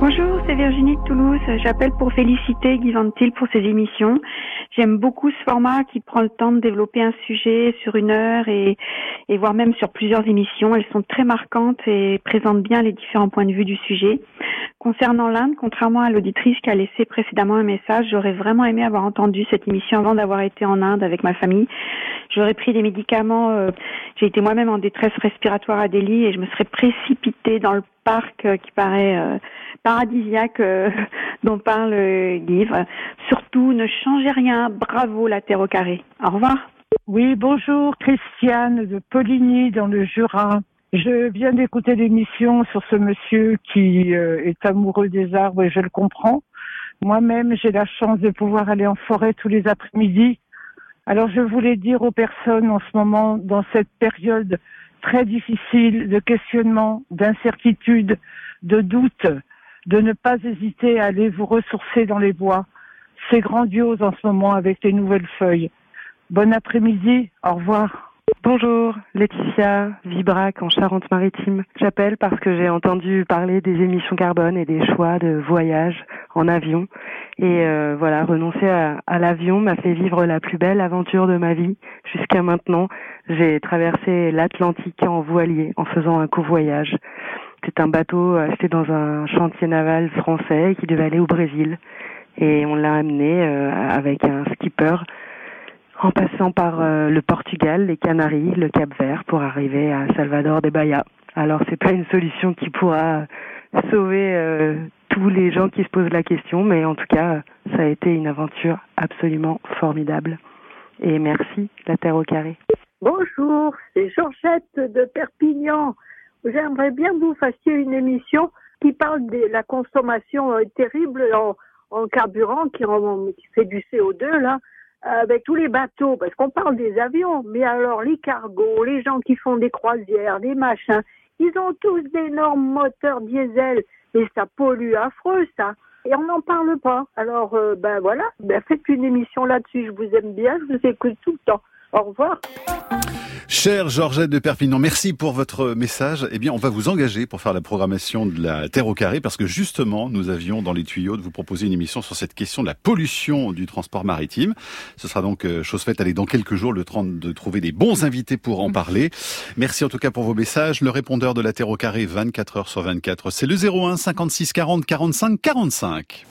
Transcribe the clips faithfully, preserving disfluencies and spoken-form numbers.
Bonjour, c'est Virginie de Toulouse. J'appelle pour féliciter Guy Ventil pour ses émissions. J'aime beaucoup ce format qui prend le temps de développer un sujet sur une heure et, et voire même sur plusieurs émissions. Elles sont très marquantes et présentent bien les différents points de vue du sujet. Concernant l'Inde, contrairement à l'auditrice qui a laissé précédemment un message, j'aurais vraiment aimé avoir entendu cette émission avant d'avoir été en Inde avec ma famille. J'aurais pris des médicaments. Euh, j'ai été moi-même en détresse respiratoire à Delhi et je me serais précipitée dans le parc euh, qui paraît euh, paradisiaque euh, dont parle euh, Guy. Surtout, ne changez rien. Bravo la Terre au carré. Au revoir. Oui, bonjour, Christiane de Poligny dans le Jura. Je viens d'écouter l'émission sur ce monsieur qui euh, est amoureux des arbres et je le comprends. Moi-même, j'ai la chance de pouvoir aller en forêt tous les après-midi. Alors, je voulais dire aux personnes en ce moment, dans cette période très difficile de questionnement, d'incertitude, de doute, de ne pas hésiter à aller vous ressourcer dans les bois. C'est grandiose en ce moment avec les nouvelles feuilles. Bon après-midi, au revoir. Bonjour, Laetitia, Vibrac en Charente-Maritime. J'appelle parce que j'ai entendu parler des émissions carbone et des choix de voyage en avion. Et euh, voilà, renoncer à, à l'avion m'a fait vivre la plus belle aventure de ma vie. Jusqu'à maintenant, j'ai traversé l'Atlantique en voilier en faisant un covoyage. C'est un bateau acheté dans un chantier naval français qui devait aller au Brésil. Et on l'a amené euh, avec un skipper en passant par euh, le Portugal, les Canaries, le Cap-Vert pour arriver à Salvador de Bahia. Alors c'est pas une solution qui pourra sauver euh, tous les gens qui se posent la question, mais en tout cas, ça a été une aventure absolument formidable. Et merci, la Terre au carré. Bonjour, c'est Georgette de Perpignan. J'aimerais bien que vous fassiez une émission qui parle de la consommation euh, terrible en, en carburant qui, en, qui fait du C O deux, là, avec tous les bateaux, parce qu'on parle des avions, mais alors les cargos, les gens qui font des croisières, des machins, ils ont tous d'énormes moteurs diesel, et ça pollue affreux, ça. Et on n'en parle pas. Alors, euh, ben voilà, ben faites une émission là-dessus, je vous aime bien, je vous écoute tout le temps. Au revoir. Chère Georgette de Perpignan, merci pour votre message. Eh bien, on va vous engager pour faire la programmation de la Terre au carré parce que justement, nous avions dans les tuyaux de vous proposer une émission sur cette question de la pollution du transport maritime. Ce sera donc chose faite, allez, dans quelques jours, le temps de trouver des bons invités pour en parler. Merci en tout cas pour vos messages. Le répondeur de la Terre au carré, vingt-quatre heures sur vingt-quatre, c'est le zéro un cinquante-six quarante quarante-cinq quarante-cinq.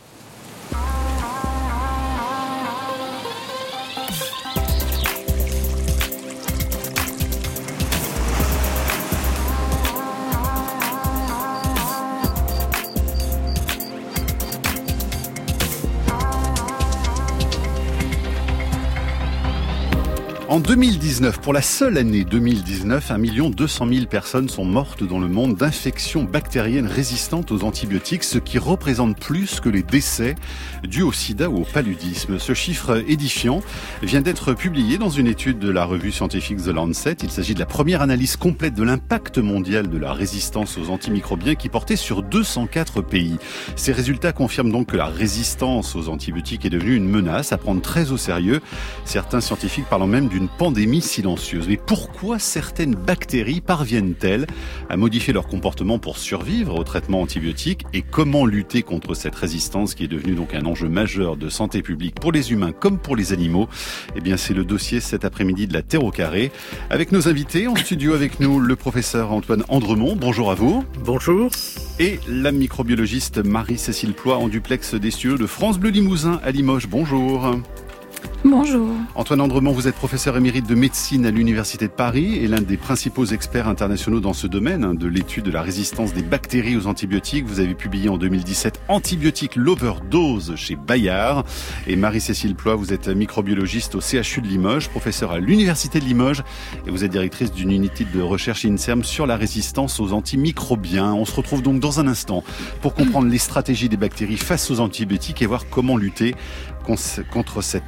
En deux mille dix-neuf, pour la seule année deux mille dix-neuf, un million deux cent mille personnes sont mortes dans le monde d'infections bactériennes résistantes aux antibiotiques, ce qui représente plus que les décès dus au sida ou au paludisme. Ce chiffre édifiant vient d'être publié dans une étude de la revue scientifique The Lancet. Il s'agit de la première analyse complète de l'impact mondial de la résistance aux antimicrobiens qui portait sur deux cent quatre pays. Ces résultats confirment donc que la résistance aux antibiotiques est devenue une menace à prendre très au sérieux. Certains scientifiques parlant même d'une Une pandémie silencieuse. Mais pourquoi certaines bactéries parviennent-elles à modifier leur comportement pour survivre au traitement antibiotique et comment lutter contre cette résistance qui est devenue donc un enjeu majeur de santé publique pour les humains comme pour les animaux? Eh bien, c'est le dossier cet après-midi de la Terre au carré. Avec nos invités en studio avec nous, le professeur Antoine Andremont. Bonjour à vous. Bonjour. Et la microbiologiste Marie-Cécile Ploix en duplex des studios de France Bleu Limousin à Limoges. Bonjour. Bonjour. Antoine Andremont, vous êtes professeur émérite de médecine à l'Université de Paris et l'un des principaux experts internationaux dans ce domaine, hein, de l'étude de la résistance des bactéries aux antibiotiques. Vous avez publié en deux mille dix-sept Antibiotiques l'overdose chez Bayard. Et Marie-Cécile Ploix, vous êtes microbiologiste au C H U de Limoges, professeure à l'Université de Limoges et vous êtes directrice d'une unité de recherche INSERM sur la résistance aux antimicrobiens. On se retrouve donc dans un instant pour comprendre les stratégies des bactéries face aux antibiotiques et voir comment lutter contre cette antibiotique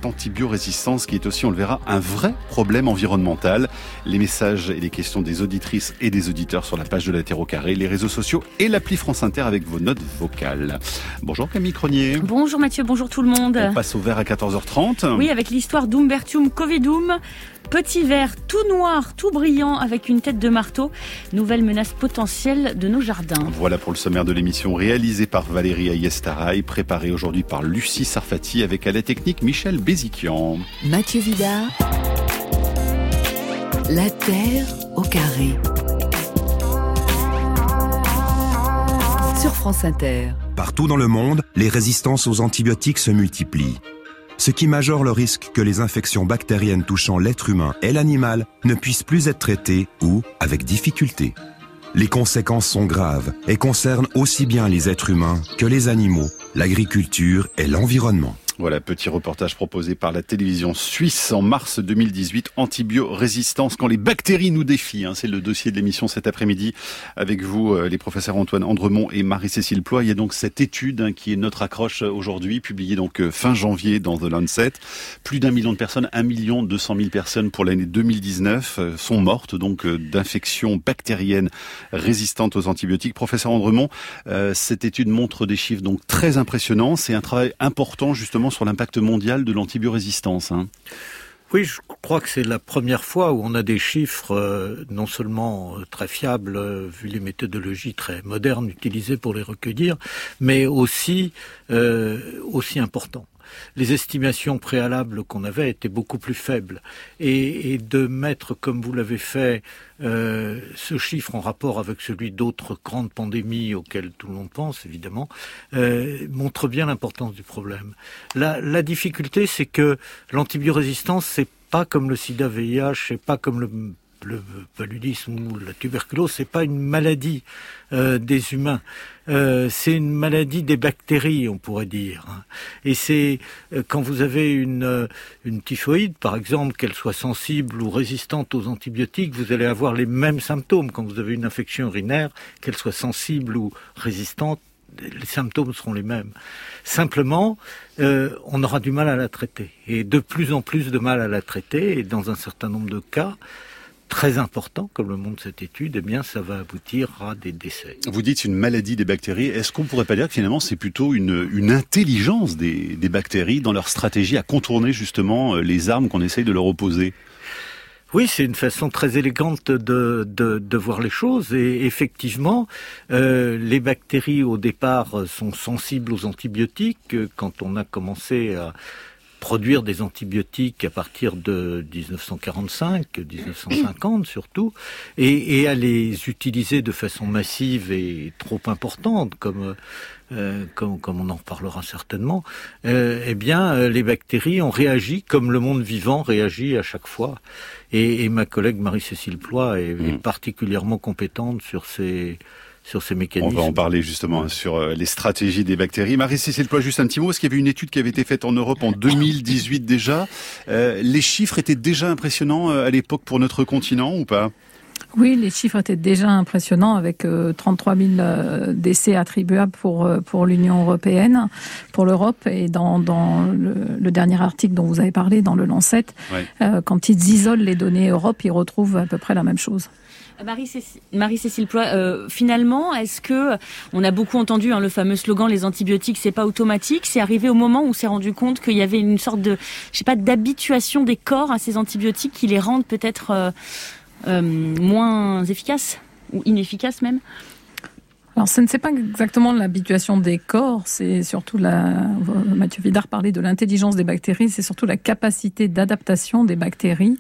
l'antibiorésistance qui est aussi, on le verra, un vrai problème environnemental. Les messages et les questions des auditrices et des auditeurs sur la page de la Terre au carré, les réseaux sociaux et l'appli France Inter avec vos notes vocales. Bonjour Camille Cronier. Bonjour Mathieu, bonjour tout le monde. On passe au vert à quatorze heures trente. Oui, avec l'histoire d'Umbertium Covidum. Petit verre tout noir, tout brillant, avec une tête de marteau. Nouvelle menace potentielle de nos jardins. Voilà pour le sommaire de l'émission réalisée par Valérie Ayestaraï, préparée aujourd'hui par Lucie Sarfati avec à la technique Michel Béziquian. Mathieu Vidard, la Terre au carré. Sur France Inter. Partout dans le monde, les résistances aux antibiotiques se multiplient. Ce qui majore le risque que les infections bactériennes touchant l'être humain et l'animal ne puissent plus être traitées ou avec difficulté. Les conséquences sont graves et concernent aussi bien les êtres humains que les animaux, l'agriculture et l'environnement. Voilà, petit reportage proposé par la télévision suisse en mars deux mille dix-huit, antibiorésistance quand les bactéries nous défient. Hein, c'est le dossier de l'émission cet après-midi avec vous, les professeurs Antoine Andremont et Marie-Cécile Ploy. Il y a donc cette étude hein, qui est notre accroche aujourd'hui, publiée donc fin janvier dans The Lancet. Plus d'un million de personnes, un million deux cent mille personnes pour l'année deux mille dix-neuf euh, sont mortes donc euh, d'infections bactériennes résistantes aux antibiotiques. Professeur Andremont, euh, cette étude montre des chiffres donc très impressionnants. C'est un travail important justement sur l'impact mondial de l'antibiorésistance. Hein. Oui, je crois que c'est la première fois où on a des chiffres euh, non seulement euh, très fiables, euh, vu les méthodologies très modernes utilisées pour les recueillir, mais aussi, euh, aussi importants. Les estimations préalables qu'on avait étaient beaucoup plus faibles. Et, et de mettre, comme vous l'avez fait, euh, ce chiffre en rapport avec celui d'autres grandes pandémies auxquelles tout le monde pense, évidemment, euh, montre bien l'importance du problème. La, la difficulté, c'est que l'antibiorésistance, c'est pas comme le sida V I H, c'est pas comme le le paludisme ou la tuberculose, c'est pas une maladie euh, des humains, euh, c'est une maladie des bactéries, on pourrait dire. Et c'est euh, quand vous avez une euh, une typhoïde, par exemple, qu'elle soit sensible ou résistante aux antibiotiques, vous allez avoir les mêmes symptômes. Quand vous avez une infection urinaire, qu'elle soit sensible ou résistante, les symptômes seront les mêmes. Simplement, euh, on aura du mal à la traiter, et de plus en plus de mal à la traiter, et dans un certain nombre de cas très important, comme le montre cette étude, eh bien, ça va aboutir à des décès. Vous dites une maladie des bactéries. Est-ce qu'on pourrait pas dire que finalement c'est plutôt une, une intelligence des, des bactéries dans leur stratégie à contourner justement les armes qu'on essaye de leur opposer ? Oui, c'est une façon très élégante de, de, de voir les choses. Et effectivement, euh, les bactéries au départ sont sensibles aux antibiotiques. Quand on a commencé à produire des antibiotiques à partir de dix-neuf cent quarante-cinq, dix-neuf cent cinquante surtout, et, et à les utiliser de façon massive et trop importante, comme euh, comme, comme on en reparlera certainement, euh, eh bien, euh, les bactéries ont réagi comme le monde vivant réagit à chaque fois. Et, et ma collègue Marie-Cécile Ploy est, mmh. est particulièrement compétente sur ces sur ces mécanismes. On va en parler justement sur les stratégies des bactéries. Marie-Cécile Ploy, juste un petit mot. Est-ce qu'il y avait une étude qui avait été faite en Europe en deux mille dix-huit déjà ? euh, Les chiffres étaient déjà impressionnants à l'époque pour notre continent ou pas ? Oui, les chiffres étaient déjà impressionnants avec euh, trente-trois mille euh, décès attribuables pour euh, pour l'Union européenne, pour l'Europe. Et dans dans le, le dernier article dont vous avez parlé, dans le Lancet, ouais. euh, quand ils isolent les données Europe, ils retrouvent à peu près la même chose. Marie-Cécile, Marie-Cécile Ploy, euh, finalement, est-ce que on a beaucoup entendu hein, le fameux slogan les antibiotiques c'est pas automatique, c'est arrivé au moment où on s'est rendu compte qu'il y avait une sorte de, je sais pas, d'habituation des corps à ces antibiotiques qui les rendent peut-être euh, euh, moins efficaces ou inefficaces même. Alors, ce n'est pas exactement l'habituation des corps, c'est surtout la, Mathieu Vidard parlait de l'intelligence des bactéries, c'est surtout la capacité d'adaptation des bactéries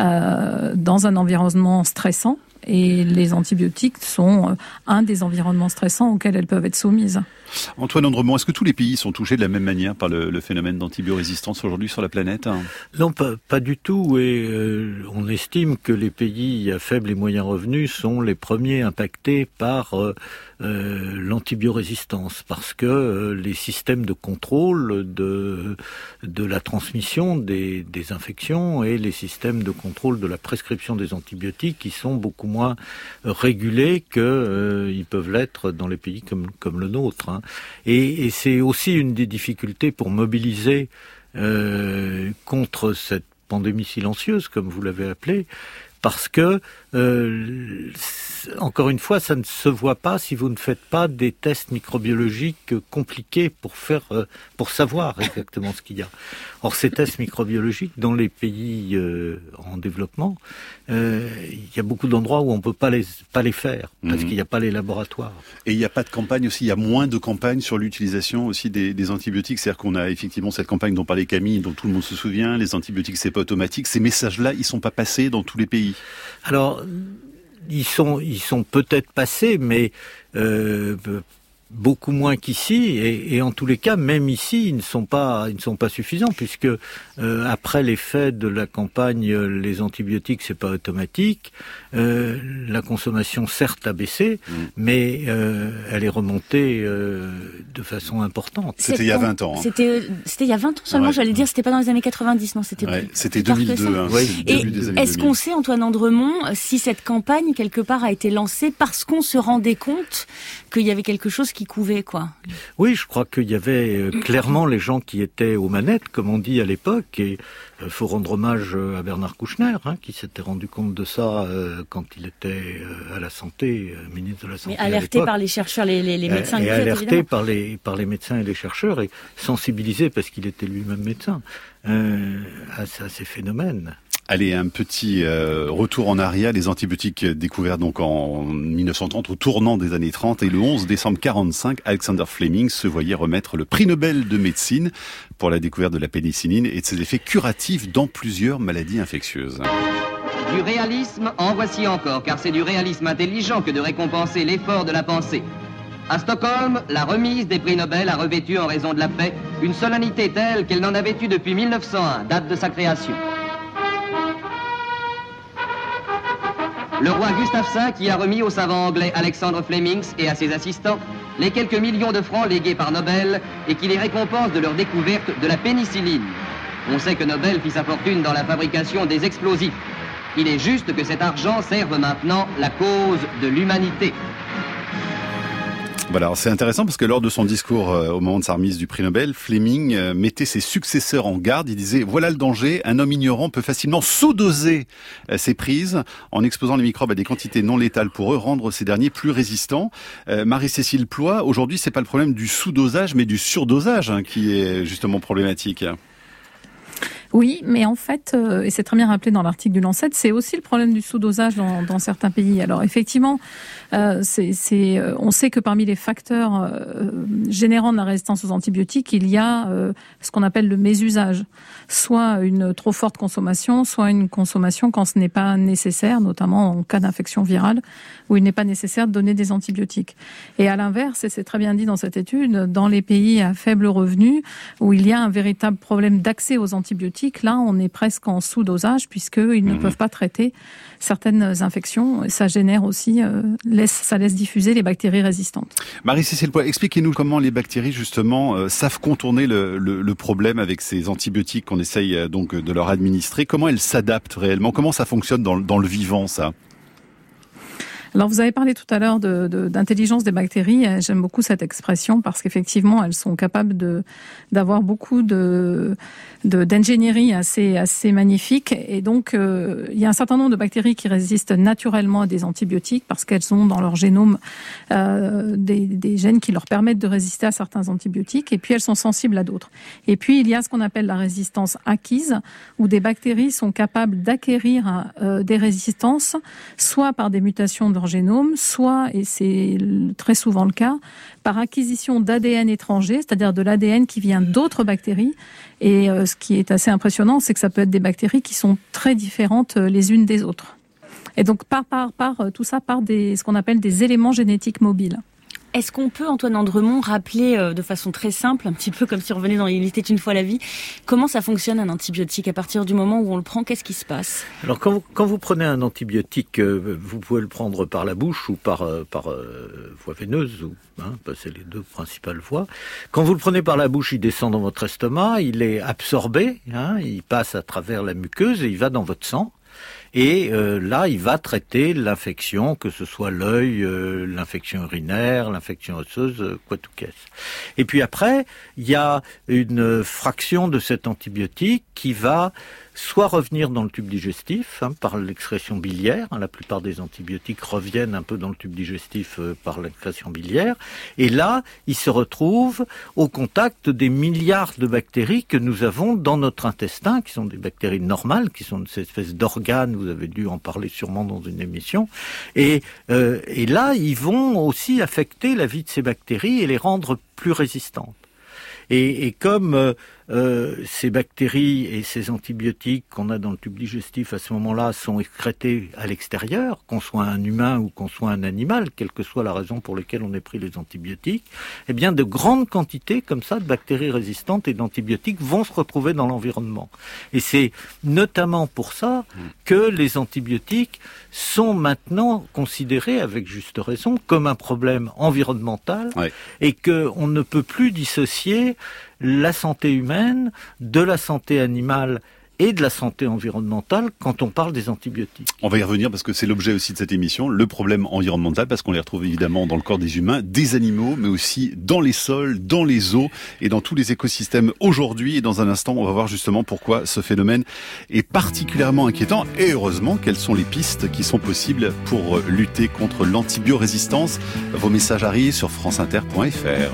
euh, dans un environnement stressant. Et les antibiotiques sont un des environnements stressants auxquels elles peuvent être soumises. Antoine Andremont, est-ce que tous les pays sont touchés de la même manière par le, le phénomène d'antibiorésistance aujourd'hui sur la planète ? Non, pas, pas du tout. Et euh, on estime que les pays à faible et moyen revenus sont les premiers impactés par euh, euh, l'antibiorésistance, parce que euh, les systèmes de contrôle de de la transmission des, des infections et les systèmes de contrôle de la prescription des antibiotiques qui sont beaucoup moins régulés que euh, ils peuvent l'être dans les pays comme comme le nôtre. Hein. Et, et c'est aussi une des difficultés pour mobiliser euh, contre cette pandémie silencieuse, comme vous l'avez appelée, parce que, euh, encore une fois, ça ne se voit pas si vous ne faites pas des tests microbiologiques compliqués pour faire, euh, pour savoir exactement ce qu'il y a. Or, ces tests microbiologiques, dans les pays euh, en développement, euh, il y a beaucoup d'endroits où on ne peut pas les, pas les faire, parce mmh. qu'il n'y a pas les laboratoires. Et il n'y a pas de campagne aussi, il y a moins de campagnes sur l'utilisation aussi des, des antibiotiques. C'est-à-dire qu'on a effectivement cette campagne dont parlait Camille, dont tout le monde se souvient, les antibiotiques, c'est pas automatique. Ces messages-là, ils sont pas passés dans tous les pays. Alors, ils sont, ils sont peut-être passés, mais euh, beaucoup moins qu'ici, et, et en tous les cas, même ici, ils ne sont pas, ils ne sont pas suffisants, puisque euh, après l'effet de la campagne, les antibiotiques, c'est pas automatique. Euh, la consommation, certes, a baissé, mmh. mais euh, elle est remontée euh, de façon importante. C'était il y a vingt ans. Hein. C'était, c'était il y a vingt ans seulement. Ouais. J'allais dire, c'était pas dans les années quatre-vingt-dix, non, c'était. Ouais, plus, c'était deux mille deux. Hein, ouais. Et est-ce qu'on sait, Antoine Andremont, si cette campagne quelque part a été lancée parce qu'on se rendait compte qu'il y avait quelque chose qui couvait, quoi? Oui, je crois qu'il y avait euh, clairement les gens qui étaient aux manettes, comme on dit à l'époque, et il euh, faut rendre hommage à Bernard Kouchner, hein, qui s'était rendu compte de ça euh, quand il était euh, à la santé, euh, ministre de la Santé. Mais alerté par les chercheurs, les, les, les médecins. Et, et alerté évidemment. par les par les médecins et les chercheurs, et sensibilisé parce qu'il était lui-même médecin euh, à, à ces phénomènes. Allez, un petit euh, retour en arrière, les antibiotiques découverts donc en mille neuf cent trente, au tournant des années trente, et le onze décembre quarante-cinq, Alexander Fleming se voyait remettre le prix Nobel de médecine pour la découverte de la pénicilline et de ses effets curatifs dans plusieurs maladies infectieuses. Du réalisme, en voici encore, car c'est du réalisme intelligent que de récompenser l'effort de la pensée. À Stockholm, la remise des prix Nobel a revêtu, en raison de la paix, une solennité telle qu'elle n'en avait eu depuis mille neuf cent un, date de sa création. Le roi Gustave cinq qui a remis au savant anglais Alexander Fleming et à ses assistants les quelques millions de francs légués par Nobel et qui les récompense de leur découverte de la pénicilline. On sait que Nobel fit sa fortune dans la fabrication des explosifs. Il est juste que cet argent serve maintenant la cause de l'humanité. Voilà, c'est intéressant parce que lors de son discours euh, au moment de sa remise du prix Nobel, Fleming euh, mettait ses successeurs en garde. Il disait « Voilà le danger, un homme ignorant peut facilement sous-doser euh, ses prises en exposant les microbes à des quantités non létales pour eux, rendre ces derniers plus résistants. Euh, » Marie-Cécile Ploix, aujourd'hui, c'est pas le problème du sous-dosage, mais du surdosage hein, qui est justement problématique. Oui, mais en fait, euh, et c'est très bien rappelé dans l'article du Lancet, c'est aussi le problème du sous-dosage dans, dans certains pays. Alors effectivement, euh, c'est, c'est, euh, on sait que parmi les facteurs euh, générant de la résistance aux antibiotiques, il y a euh, ce qu'on appelle le mésusage, soit une trop forte consommation, soit une consommation quand ce n'est pas nécessaire, notamment en cas d'infection virale, où il n'est pas nécessaire de donner des antibiotiques. Et à l'inverse, et c'est très bien dit dans cette étude, dans les pays à faible revenu, où il y a un véritable problème d'accès aux antibiotiques, là, on est presque en sous-dosage puisqu'ils ne mmh. peuvent pas traiter certaines infections. Et ça génère aussi, euh, laisse, ça laisse diffuser les bactéries résistantes. Marie-Cécile Ploix, expliquez-nous comment les bactéries, justement, euh, savent contourner le, le, le problème avec ces antibiotiques qu'on essaye euh, donc de leur administrer. Comment elles s'adaptent réellement? Comment ça fonctionne dans, dans le vivant, ça? Alors, vous avez parlé tout à l'heure de, de, d'intelligence des bactéries. J'aime beaucoup cette expression parce qu'effectivement, elles sont capables de, d'avoir beaucoup de, de, d'ingénierie assez, assez magnifique. Et donc, euh, il y a un certain nombre de bactéries qui résistent naturellement à des antibiotiques parce qu'elles ont dans leur génome euh, des, des gènes qui leur permettent de résister à certains antibiotiques. Et puis, elles sont sensibles à d'autres. Et puis, il y a ce qu'on appelle la résistance acquise, où des bactéries sont capables d'acquérir euh, des résistances, soit par des mutations de leur génome, soit, et c'est très souvent le cas, par acquisition d'A D N étranger, c'est-à-dire de l'A D N qui vient d'autres bactéries. Et euh, ce qui est assez impressionnant, c'est que ça peut être des bactéries qui sont très différentes euh, les unes des autres. Et donc, par, par, par euh, tout ça, par des, ce qu'on appelle des éléments génétiques mobiles. Est-ce qu'on peut, Antoine Andremont, rappeler euh, de façon très simple, un petit peu comme si on revenait dans Il était une fois la vie, comment ça fonctionne un antibiotique? À partir du moment où on le prend, qu'est-ce qui se passe? Alors quand vous, quand vous prenez un antibiotique, euh, vous pouvez le prendre par la bouche ou par, euh, par euh, voie veineuse, ou, hein, c'est les deux principales voies. Quand vous le prenez par la bouche, il descend dans votre estomac, il est absorbé, hein, il passe à travers la muqueuse et il va dans votre sang. Et euh, là, il va traiter l'infection, que ce soit l'œil, euh, l'infection urinaire, l'infection osseuse, euh, quoi tout qu'est-ce. Et puis après, il y a une fraction de cet antibiotique qui va soit revenir dans le tube digestif hein, par l'excrétion biliaire. Hein, la plupart des antibiotiques reviennent un peu dans le tube digestif euh, par l'excrétion biliaire. Et là, il se retrouve au contact des milliards de bactéries que nous avons dans notre intestin, qui sont des bactéries normales, qui sont cette espèce d'organes, vous avez dû en parler sûrement dans une émission. Et, euh, et là, ils vont aussi affecter la vie de ces bactéries et les rendre plus résistantes. Et, et comme euh, euh, ces bactéries et ces antibiotiques qu'on a dans le tube digestif à ce moment-là sont excrétés à l'extérieur, qu'on soit un humain ou qu'on soit un animal, quelle que soit la raison pour laquelle on ait pris les antibiotiques, eh bien de grandes quantités comme ça de bactéries résistantes et d'antibiotiques vont se retrouver dans l'environnement. Et c'est notamment pour ça que les antibiotiques sont maintenant considérés, avec juste raison, comme un problème environnemental ouais. et qu'on ne peut plus dissocier la santé humaine de la santé animale et de la santé environnementale quand on parle des antibiotiques. On va y revenir parce que c'est l'objet aussi de cette émission, le problème environnemental, parce qu'on les retrouve évidemment dans le corps des humains, des animaux, mais aussi dans les sols, dans les eaux et dans tous les écosystèmes aujourd'hui. Et dans un instant, on va voir justement pourquoi ce phénomène est particulièrement inquiétant. Et heureusement, quelles sont les pistes qui sont possibles pour lutter contre l'antibiorésistance. Vos messages arrivent sur franceinter point f r.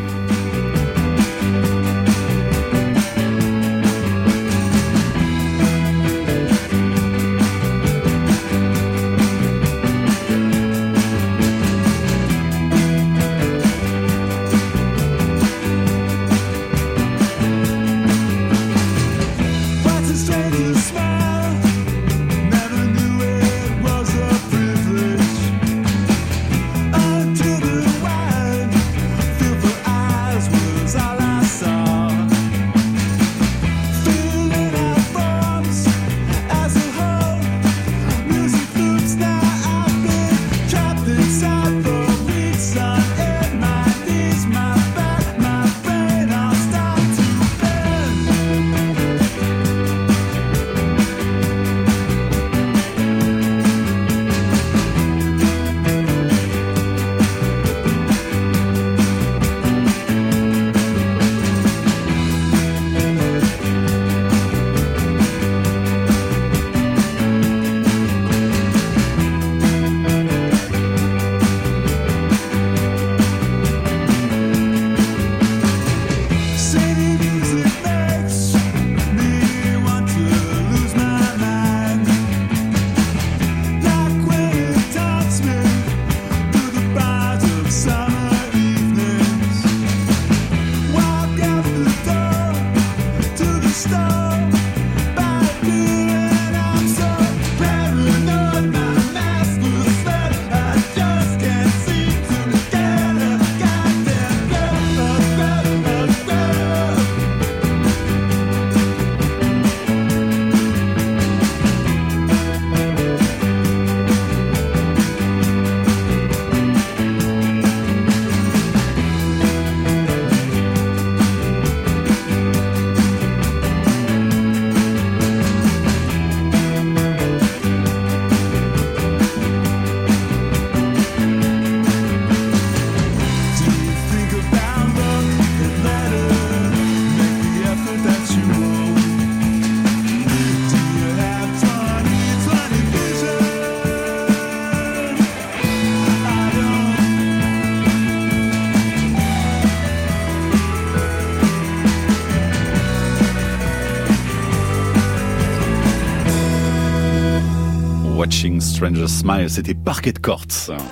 Watching Strangers Smile, c'était Parquet Courts.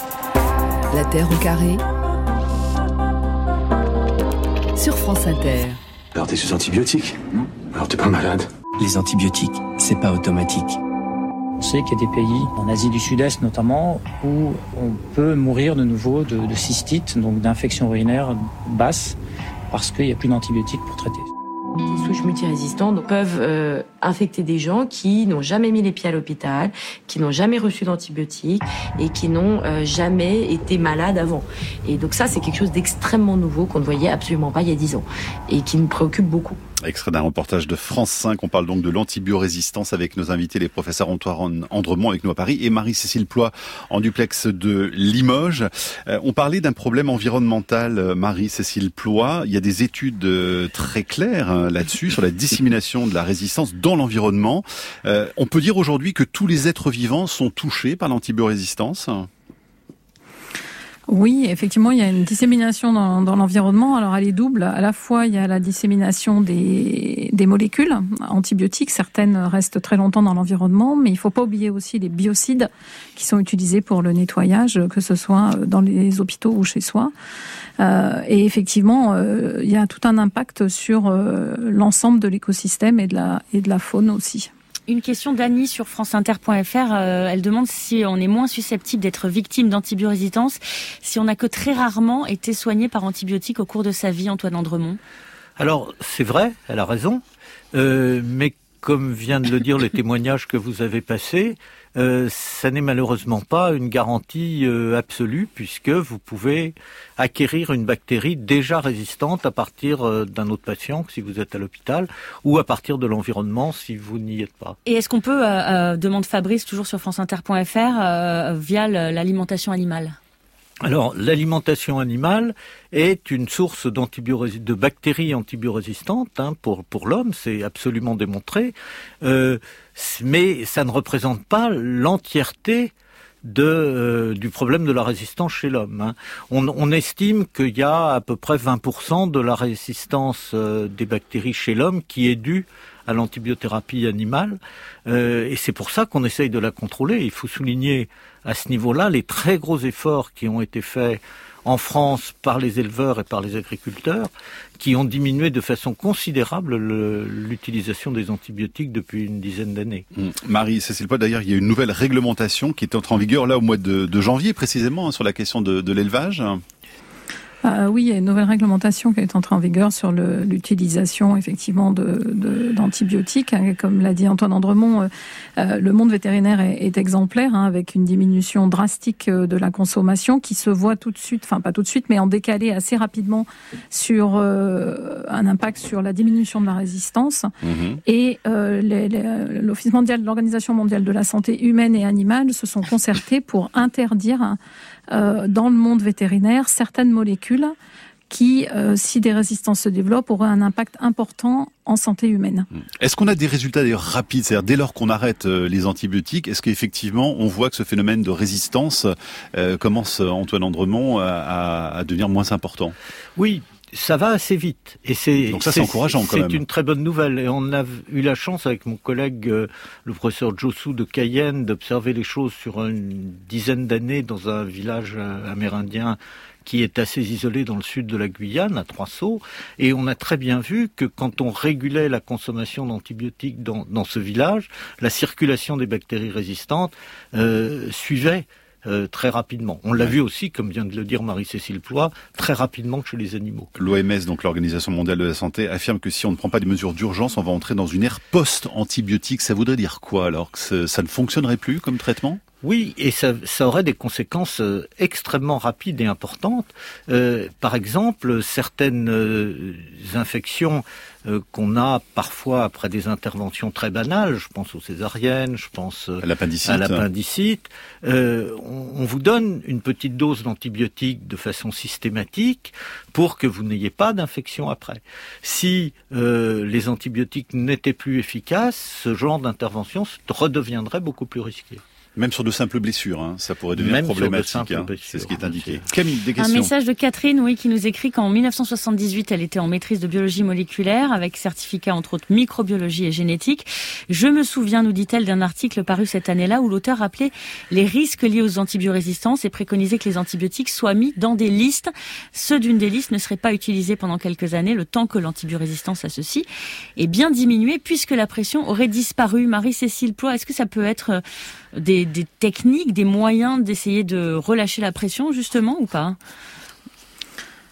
La Terre au carré sur France Inter. Alors t'es sous antibiotiques? Non. Alors t'es pas malade? Les antibiotiques, c'est pas automatique. On sait qu'il y a des pays, en Asie du Sud-Est notamment, où on peut mourir de nouveau de, de cystite, donc d'infection urinaire basse, parce qu'il n'y a plus d'antibiotiques pour traiter. Les souches multirésistantes peuvent euh, infecter des gens qui n'ont jamais mis les pieds à l'hôpital, qui n'ont jamais reçu d'antibiotiques et qui n'ont euh, jamais été malades avant. Et donc ça, c'est quelque chose d'extrêmement nouveau qu'on ne voyait absolument pas il y a dix ans et qui nous préoccupe beaucoup. Extrait d'un reportage de France cinq. On parle donc de l'antibiorésistance avec nos invités, les professeurs Antoine Andremont avec nous à Paris et Marie-Cécile Ploy en duplex de Limoges. Euh, on parlait d'un problème environnemental, Marie-Cécile Ploy. Il y a des études euh, très claires hein, là-dessus, sur la dissémination de la résistance dans l'environnement. Euh, on peut dire aujourd'hui que tous les êtres vivants sont touchés par l'antibiorésistance ? Oui, effectivement, il y a une dissémination dans, dans l'environnement. Alors, elle est double. À la fois, il y a la dissémination des, des molécules antibiotiques. Certaines restent très longtemps dans l'environnement, mais il ne faut pas oublier aussi les biocides qui sont utilisés pour le nettoyage, que ce soit dans les hôpitaux ou chez soi. Euh, et effectivement, euh, il y a tout un impact sur euh, l'ensemble de l'écosystème et de la, et de la faune aussi. Une question d'Annie sur franceinter point f r. Euh, elle demande si on est moins susceptible d'être victime d'antibiorésistance si on n'a que très rarement été soigné par antibiotiques au cours de sa vie, Antoine Andremont. Alors, c'est vrai, elle a raison, euh, mais comme vient de le dire le témoignage que vous avez passé, euh, ça n'est malheureusement pas une garantie euh, absolue, puisque vous pouvez acquérir une bactérie déjà résistante à partir euh, d'un autre patient, si vous êtes à l'hôpital, ou à partir de l'environnement, si vous n'y êtes pas. Et est-ce qu'on peut, euh, euh, demande Fabrice, toujours sur franceinter point f r, euh, via l'alimentation animale ? Alors, l'alimentation animale est une source d'antibiorés- de bactéries antibiorésistantes hein, pour, pour l'homme, c'est absolument démontré, euh, mais ça ne représente pas l'entièreté de, euh, du problème de la résistance chez l'homme. Hein. On, on estime qu'il y a à peu près vingt pour cent de la résistance euh, des bactéries chez l'homme qui est due à l'antibiothérapie animale, euh, et c'est pour ça qu'on essaye de la contrôler. Il faut souligner à ce niveau-là les très gros efforts qui ont été faits en France par les éleveurs et par les agriculteurs, qui ont diminué de façon considérable le, l'utilisation des antibiotiques depuis une dizaine d'années. Mmh. Marie-Cécile Ploy, d'ailleurs, il y a une nouvelle réglementation qui est entrée en vigueur là au mois de, de janvier précisément hein, sur la question de, de l'élevage. Euh, oui, il y a une nouvelle réglementation qui est entrée en vigueur sur le, l'utilisation effectivement de, de, d'antibiotiques. Comme l'a dit Antoine Andremont, euh, le monde vétérinaire est, est exemplaire hein, avec une diminution drastique de la consommation qui se voit tout de suite, enfin pas tout de suite, mais en décalé assez rapidement sur euh, un impact sur la diminution de la résistance. Mmh. Et euh, les, les, l'Office mondial, l'Organisation mondiale de la santé humaine et animale se sont concertés pour interdire euh, dans le monde vétérinaire certaines molécules qui, euh, si des résistances se développent, auraient un impact important en santé humaine. Est-ce qu'on a des résultats d'ailleurs rapides ? C'est-à-dire dès lors qu'on arrête euh, les antibiotiques, est-ce qu'effectivement on voit que ce phénomène de résistance euh, commence, Antoine Andremont, à, à devenir moins important ? Oui. Ça va assez vite. Et c'est, Donc ça, c'est, c'est encourageant quand c'est même. C'est une très bonne nouvelle. Et on a eu la chance avec mon collègue, euh, le professeur Josu de Cayenne, d'observer les choses sur une dizaine d'années dans un village euh, amérindien qui est assez isolé dans le sud de la Guyane, à Trois-Sauts. Et on a très bien vu que quand on régulait la consommation d'antibiotiques dans, dans ce village, la circulation des bactéries résistantes euh, suivait Euh, très rapidement. On l'a vu aussi, comme vient de le dire Marie-Cécile Ploy, très rapidement chez les animaux. L'O M S, donc l'Organisation mondiale de la santé, affirme que si on ne prend pas des mesures d'urgence, on va entrer dans une ère post-antibiotique. Ça voudrait dire quoi alors ? Que ça ne fonctionnerait plus comme traitement ? Oui, et ça, ça aurait des conséquences euh, extrêmement rapides et importantes. Euh, par exemple, certaines euh, infections euh, qu'on a parfois après des interventions très banales, je pense aux césariennes, je pense euh, à l'appendicite, à l'appendicite euh, on, on vous donne une petite dose d'antibiotiques de façon systématique pour que vous n'ayez pas d'infection après. Si euh, les antibiotiques n'étaient plus efficaces, ce genre d'intervention redeviendrait beaucoup plus risqué. Même sur de simples blessures, hein, ça pourrait devenir Même problématique. Hein, c'est ce qui est indiqué. Camille, des questions. Un message de Catherine, oui, qui nous écrit qu'en dix-neuf cent soixante-dix-huit, elle était en maîtrise de biologie moléculaire, avec certificat entre autres microbiologie et génétique. Je me souviens, nous dit-elle, d'un article paru cette année-là où l'auteur rappelait les risques liés aux antibiorésistances et préconisait que les antibiotiques soient mis dans des listes. Ceux d'une des listes ne seraient pas utilisés pendant quelques années, le temps que l'antibiorésistance à ceux-ci est bien diminuée, puisque la pression aurait disparu. Marie-Cécile Ploy, est-ce que ça peut être des des techniques, des moyens d'essayer de relâcher la pression, justement, ou pas ?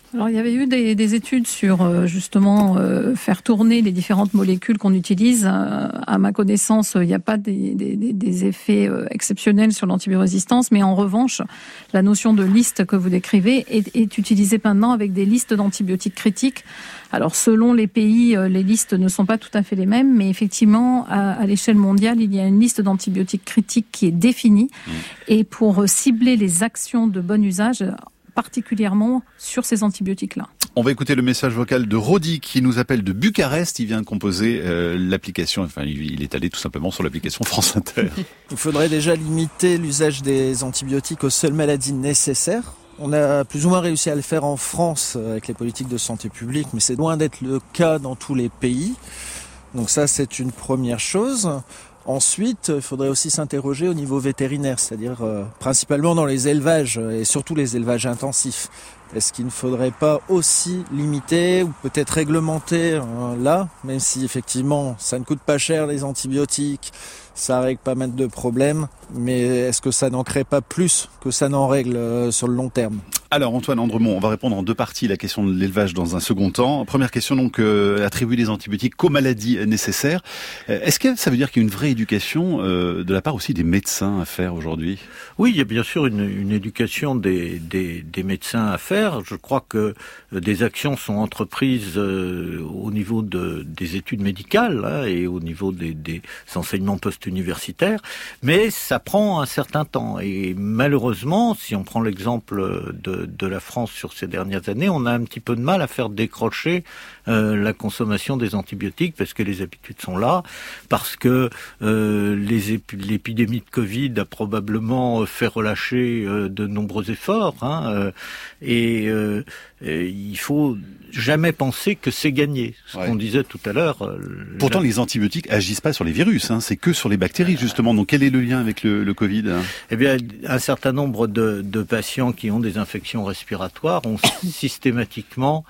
Alors, il y avait eu des, des études sur euh, justement euh, faire tourner les différentes molécules qu'on utilise. Euh, à ma connaissance, il n'y a pas des, des, des effets euh, exceptionnels sur l'antibiorésistance, mais en revanche, la notion de liste que vous décrivez est, est utilisée maintenant avec des listes d'antibiotiques critiques. Alors, selon les pays, euh, les listes ne sont pas tout à fait les mêmes, mais effectivement, à, à l'échelle mondiale, il y a une liste d'antibiotiques critiques qui est définie, mmh. et pour cibler les actions de bon usage, particulièrement sur ces antibiotiques-là. On va écouter le message vocal de Rodi qui nous appelle de Bucarest. Il vient de composer euh, l'application, enfin il est allé tout simplement sur l'application France Inter. Il faudrait déjà limiter l'usage des antibiotiques aux seules maladies nécessaires. On a plus ou moins réussi à le faire en France avec les politiques de santé publique, mais c'est loin d'être le cas dans tous les pays. Donc ça, c'est une première chose. Ensuite, il faudrait aussi s'interroger au niveau vétérinaire, c'est-à-dire euh, principalement dans les élevages et surtout les élevages intensifs. Est-ce qu'il ne faudrait pas aussi limiter ou peut-être réglementer euh, là, même si effectivement ça ne coûte pas cher les antibiotiques, ça règle pas mal de problèmes, mais est-ce que ça n'en crée pas plus que ça n'en règle euh, sur le long terme ? Alors Antoine Andremont, on va répondre en deux parties la question de l'élevage dans un second temps. Première question donc, euh, attribuer les antibiotiques qu'aux maladies nécessaires. Euh, est-ce que ça veut dire qu'il y a une vraie éducation euh, de la part aussi des médecins à faire aujourd'hui ? Oui, il y a bien sûr une, une éducation des, des, des médecins à faire. Je crois que des actions sont entreprises euh, au niveau de, des études médicales hein, et au niveau des, des enseignements post-universitaires, mais ça prend un certain temps. Et malheureusement, si on prend l'exemple de de la France sur ces dernières années, on a un petit peu de mal à faire décrocher euh, la consommation des antibiotiques parce que les habitudes sont là, parce que euh, les épi- l'épidémie de Covid a probablement fait relâcher euh, de nombreux efforts hein, euh, et, euh, et il faut jamais penser que c'est gagné. Ce ouais. qu'on disait tout à l'heure. Euh, Pourtant, la... les antibiotiques agissent pas sur les virus, hein, c'est que sur les bactéries justement. Donc, quel est le lien avec le, le Covid hein ? Eh bien, un certain nombre de, de patients qui ont des infections respiratoires ont systématiquement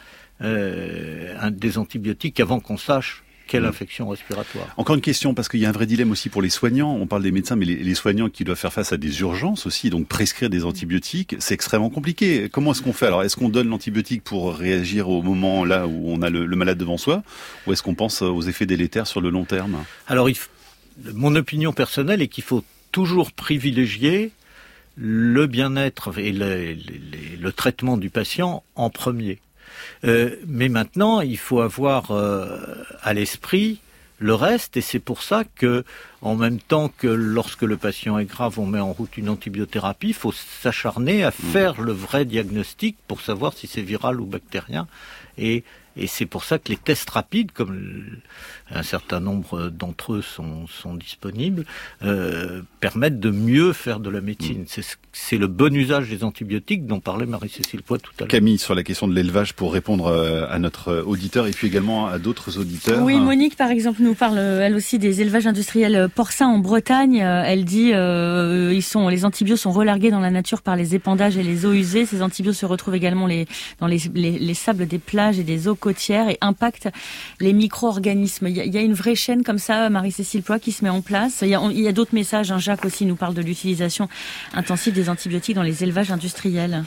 euh, un, des antibiotiques avant qu'on sache quelle infection respiratoire. Encore une question, parce qu'il y a un vrai dilemme aussi pour les soignants. On parle des médecins, mais les, les soignants qui doivent faire face à des urgences aussi, donc prescrire des antibiotiques, c'est extrêmement compliqué. Comment est-ce qu'on fait ? Alors, est-ce qu'on donne l'antibiotique pour réagir au moment là où on a le, le malade devant soi, ou est-ce qu'on pense aux effets délétères sur le long terme ? Alors, il f... mon opinion personnelle est qu'il faut toujours privilégier le bien-être et le, le, le traitement du patient en premier. Euh, mais maintenant, il faut avoir euh, à l'esprit le reste, et c'est pour ça que, en même temps que lorsque le patient est grave, on met en route une antibiothérapie, il faut s'acharner à faire le vrai diagnostic pour savoir si c'est viral ou bactérien. Et, et c'est pour ça que les tests rapides, comme un certain nombre d'entre eux sont, sont disponibles, euh, permettent de mieux faire de la médecine. Mmh. C'est, c'est le bon usage des antibiotiques dont parlait Marie-Cécile Poix tout à l'heure. Camille, sur la question de l'élevage, pour répondre à notre auditeur et puis également à d'autres auditeurs. Oui, Monique, par exemple, nous parle, elle aussi, des élevages industriels porcins en Bretagne. Elle dit euh, ils sont, les antibiotiques sont relargués dans la nature par les épandages et les eaux usées. Ces antibiotiques se retrouvent également les, dans les, les, les sables des plages et des eaux côtières et impactent les micro-organismes. Il y a, il y a une vraie chaîne comme ça, Marie-Cécile Poix, qui se met en place. Il y a, il y a d'autres messages. Hein. Jacques aussi nous parle de l'utilisation intensive des antibiotiques dans les élevages industriels.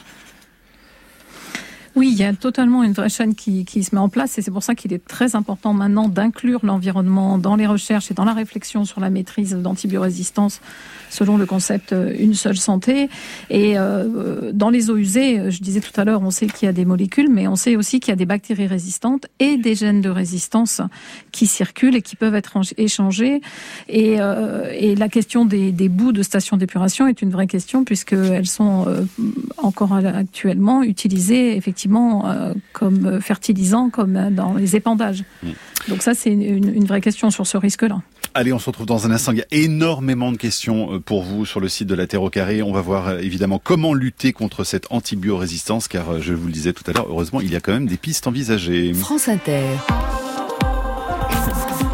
Oui, il y a totalement une vraie chaîne qui, qui se met en place et c'est pour ça qu'il est très important maintenant d'inclure l'environnement dans les recherches et dans la réflexion sur la maîtrise d'antibiorésistance selon le concept une seule santé. Et euh, dans les eaux usées, je disais tout à l'heure, on sait qu'il y a des molécules, mais on sait aussi qu'il y a des bactéries résistantes et des gènes de résistance qui circulent et qui peuvent être échangés. Et, euh, et la question des, des boues de stations d'épuration est une vraie question puisqu'elles sont euh, encore actuellement utilisées effectivement euh, comme fertilisants, comme dans les épandages. Mmh. Donc ça, c'est une, une vraie question sur ce risque-là. Allez, on se retrouve dans un instant. Il y a énormément de questions pour vous sur le site de la Terre au carré. On va voir évidemment comment lutter contre cette antibiorésistance, car je vous le disais tout à l'heure, heureusement, il y a quand même des pistes envisagées. France Inter.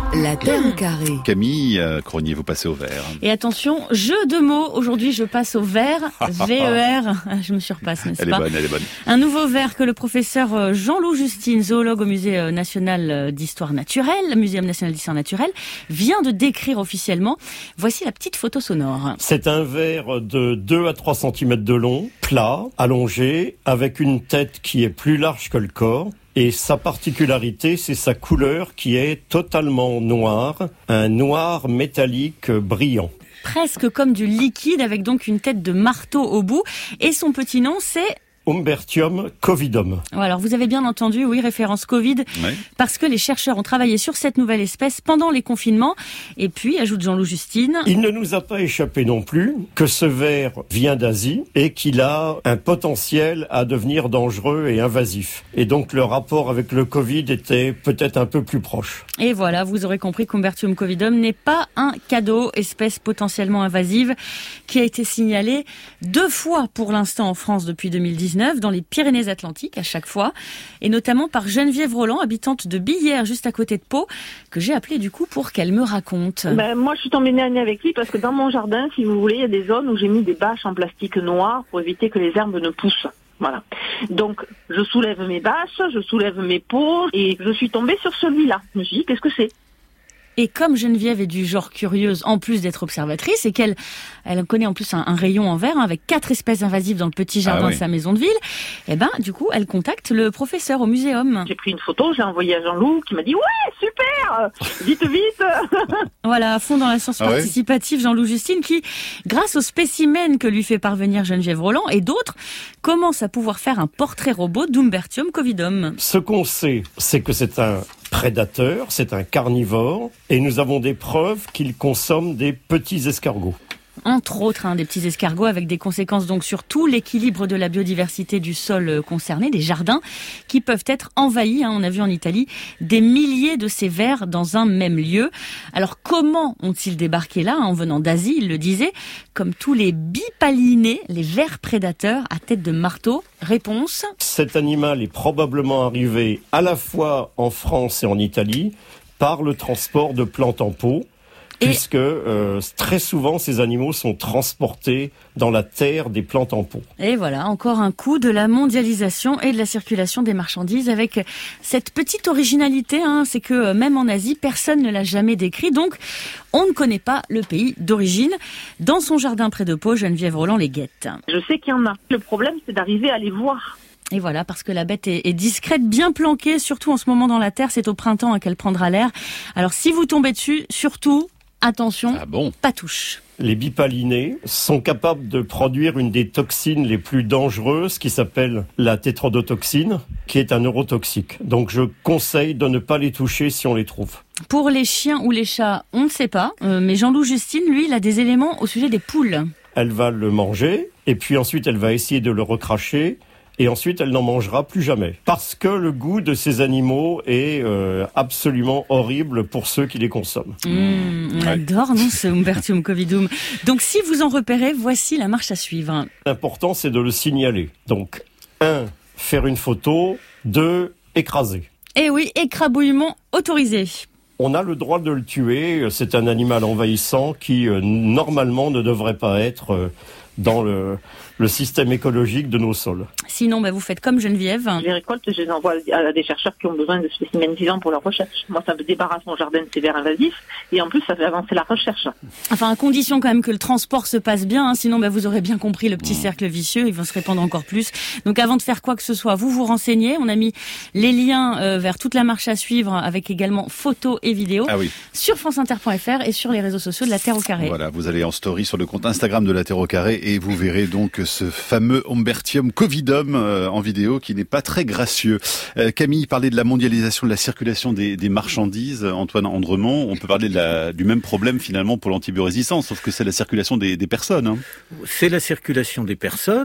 La Terre au carré. Camille euh, Cronier, vous passez au vert. Et attention, jeu de mots. Aujourd'hui, je passe au vert. V E R. Je me surpasse, n'est-ce elle pas? Elle est bonne, elle est bonne. Un nouveau vert que le professeur Jean-Loup Justine, zoologue au Musée national d'histoire naturelle, Muséum national d'histoire naturelle, vient de décrire officiellement. Voici la petite photo sonore. C'est un ver de deux à trois centimètres de long, plat, allongé, avec une tête qui est plus large que le corps. Et sa particularité, c'est sa couleur qui est totalement noire, un noir métallique brillant. Presque comme du liquide, avec donc une tête de marteau au bout. Et son petit nom, c'est... Humbertium covidum. Alors vous avez bien entendu, oui, référence Covid, oui. Parce que les chercheurs ont travaillé sur cette nouvelle espèce pendant les confinements. Et puis, ajoute Jean-Loup Justine... Il ne nous a pas échappé non plus que ce ver vient d'Asie et qu'il a un potentiel à devenir dangereux et invasif. Et donc le rapport avec le Covid était peut-être un peu plus proche. Et voilà, vous aurez compris qu'Humbertium covidum n'est pas un cadeau, espèce potentiellement invasive, qui a été signalée deux fois pour l'instant en France depuis deux mille dix-neuf. Dans les Pyrénées-Atlantiques à chaque fois, et notamment par Geneviève Roland, habitante de Billères, juste à côté de Pau, que j'ai appelée du coup pour qu'elle me raconte. Ben, moi, je suis tombée nez à nez avec lui parce que dans mon jardin, si vous voulez, il y a des zones où j'ai mis des bâches en plastique noir pour éviter que les herbes ne poussent. Voilà. Donc, je soulève mes bâches, je soulève mes pots, et je suis tombée sur celui-là. Je me suis dit, qu'est-ce que c'est ? Et comme Geneviève est du genre curieuse, en plus d'être observatrice, et qu'elle elle connaît en plus un, un rayon en verre, hein, avec quatre espèces invasives dans le petit jardin ah oui. de sa maison de ville, et ben du coup, elle contacte le professeur au muséum. J'ai pris une photo, j'ai envoyé à Jean-Loup, qui m'a dit « Ouais, super, vite, vite !» Voilà, à fond dans la science ah participative, ouais. Jean-Loup Justine, qui, grâce aux spécimens que lui fait parvenir Geneviève Roland et d'autres, commence à pouvoir faire un portrait robot d'Humbertium covidum. Ce qu'on sait, c'est que c'est un prédateur, c'est un carnivore, et nous avons des preuves qu'il consomme des petits escargots. Entre autres, hein, des petits escargots avec des conséquences donc sur tout l'équilibre de la biodiversité du sol concerné, des jardins qui peuvent être envahis. Hein, on a vu en Italie des milliers de ces vers dans un même lieu. Alors comment ont-ils débarqué là, hein, en venant d'Asie, il le disait, comme tous les bipalinés, les vers prédateurs à tête de marteau? Réponse. Cet animal est probablement arrivé à la fois en France et en Italie par le transport de plantes en pot. Et puisque euh, très souvent ces animaux sont transportés dans la terre des plantes en pot. Et voilà, encore un coup de la mondialisation et de la circulation des marchandises avec cette petite originalité, hein, c'est que même en Asie, personne ne l'a jamais décrit, donc on ne connaît pas le pays d'origine. Dans son jardin près de Pau, Geneviève Roland les guette. Je sais qu'il y en a. Le problème, c'est d'arriver à les voir. Et voilà, parce que la bête est, est discrète, bien planquée, surtout en ce moment dans la terre, c'est au printemps hein, qu'elle prendra l'air. Alors si vous tombez dessus, surtout... Attention, ah bon pas touche. Les bipalinés sont capables de produire une des toxines les plus dangereuses qui s'appelle la tétrodotoxine, qui est un neurotoxique. Donc je conseille de ne pas les toucher si on les trouve. Pour les chiens ou les chats, on ne sait pas, euh, mais Jean-Loup Justine, lui, il a des éléments au sujet des poules. Elle va le manger, et puis ensuite elle va essayer de le recracher, et ensuite elle n'en mangera plus jamais. Parce que le goût de ces animaux est euh, absolument horrible pour ceux qui les consomment. Mmh, on ouais. adore, non, ce Humbertium covidum. Donc si vous en repérez, voici la marche à suivre. L'important, c'est de le signaler. Donc, un, faire une photo. Deux, écraser. Et oui, écrabouillement autorisé. On a le droit de le tuer. C'est un animal envahissant qui, euh, normalement, ne devrait pas être... Euh, dans le, le système écologique de nos sols. Sinon, bah, vous faites comme Geneviève. Je les récolte, je les envoie à des chercheurs qui ont besoin de spécimens vivants pour leur recherche. Moi, ça me débarrasse mon jardin de ces vers invasifs et en plus, ça fait avancer la recherche. Enfin, à condition quand même que le transport se passe bien, hein, sinon bah, vous aurez bien compris le petit mmh. cercle vicieux, il va se répandre encore plus. Donc avant de faire quoi que ce soit, vous vous renseignez. On a mis les liens euh, vers toute la marche à suivre avec également photos et vidéos ah oui. sur franceinter point f r et sur les réseaux sociaux de la Terre au carré. Voilà, vous allez en story sur le compte Instagram de la Terre au carré et vous verrez donc ce fameux Humbertium covidum euh, en vidéo qui n'est pas très gracieux. Euh, Camille parlait de la mondialisation de la circulation des, des marchandises. Antoine Andremont, on peut parler de la, du même problème finalement pour l'antibiorésistance, sauf que c'est la circulation des, des personnes. Hein. C'est la circulation des personnes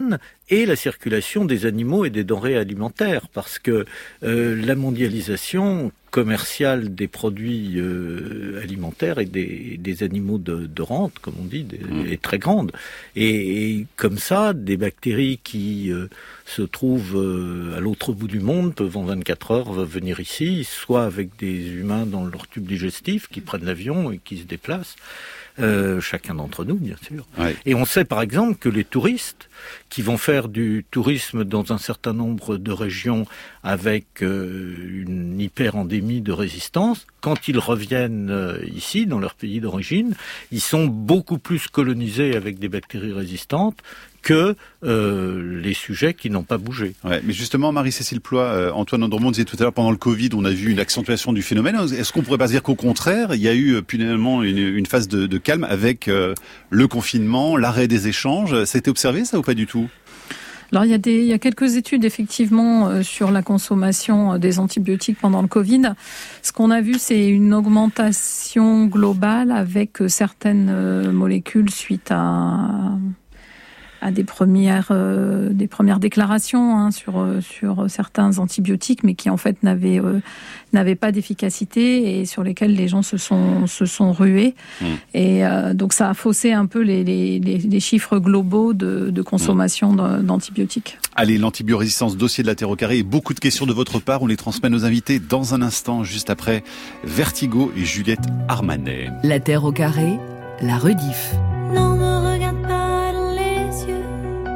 et la circulation des animaux et des denrées alimentaires, parce que euh, la mondialisation commerciale des produits euh, alimentaires et des, des animaux de, de rente, comme on dit, des, mmh. est très grande. Et, et comme ça, des bactéries qui euh, se trouvent euh, à l'autre bout du monde peuvent en vingt-quatre heures venir ici, soit avec des humains dans leur tube digestif qui prennent l'avion et qui se déplacent. Euh, chacun d'entre nous, bien sûr. Ouais. Et on sait par exemple que les touristes qui vont faire du tourisme dans un certain nombre de régions avec euh, une hyper-endémie de résistance, quand ils reviennent euh, ici, dans leur pays d'origine, ils sont beaucoup plus colonisés avec des bactéries résistantes que euh, les sujets qui n'ont pas bougé. Ouais, mais justement, Marie-Cécile Ploy, euh, Antoine Andremont disait tout à l'heure, pendant le Covid, on a vu une accentuation du phénomène. Est-ce qu'on pourrait pas dire qu'au contraire, il y a eu finalement une, une phase de, de calme avec euh, le confinement, l'arrêt des échanges? Ça a été observé, ça, ou pas du tout? Alors il y a des, il y a quelques études effectivement euh, sur la consommation des antibiotiques pendant le Covid. Ce qu'on a vu, c'est une augmentation globale avec certaines euh, molécules suite à à des premières euh, des premières déclarations hein, sur sur certains antibiotiques, mais qui en fait n'avaient euh, n'avaient pas d'efficacité et sur lesquels les gens se sont se sont rués. Mmh. Et euh, donc ça a faussé un peu les les les, les chiffres globaux de, de consommation mmh. d'antibiotiques. Allez, l'antibiorésistance, dossier de la Terre au carré, et beaucoup de questions de votre part. On les transmet à nos invités dans un instant, juste après Vertigo et Juliette Armanet. La Terre au carré, la rediff. Non, me regarde pas dans les yeux.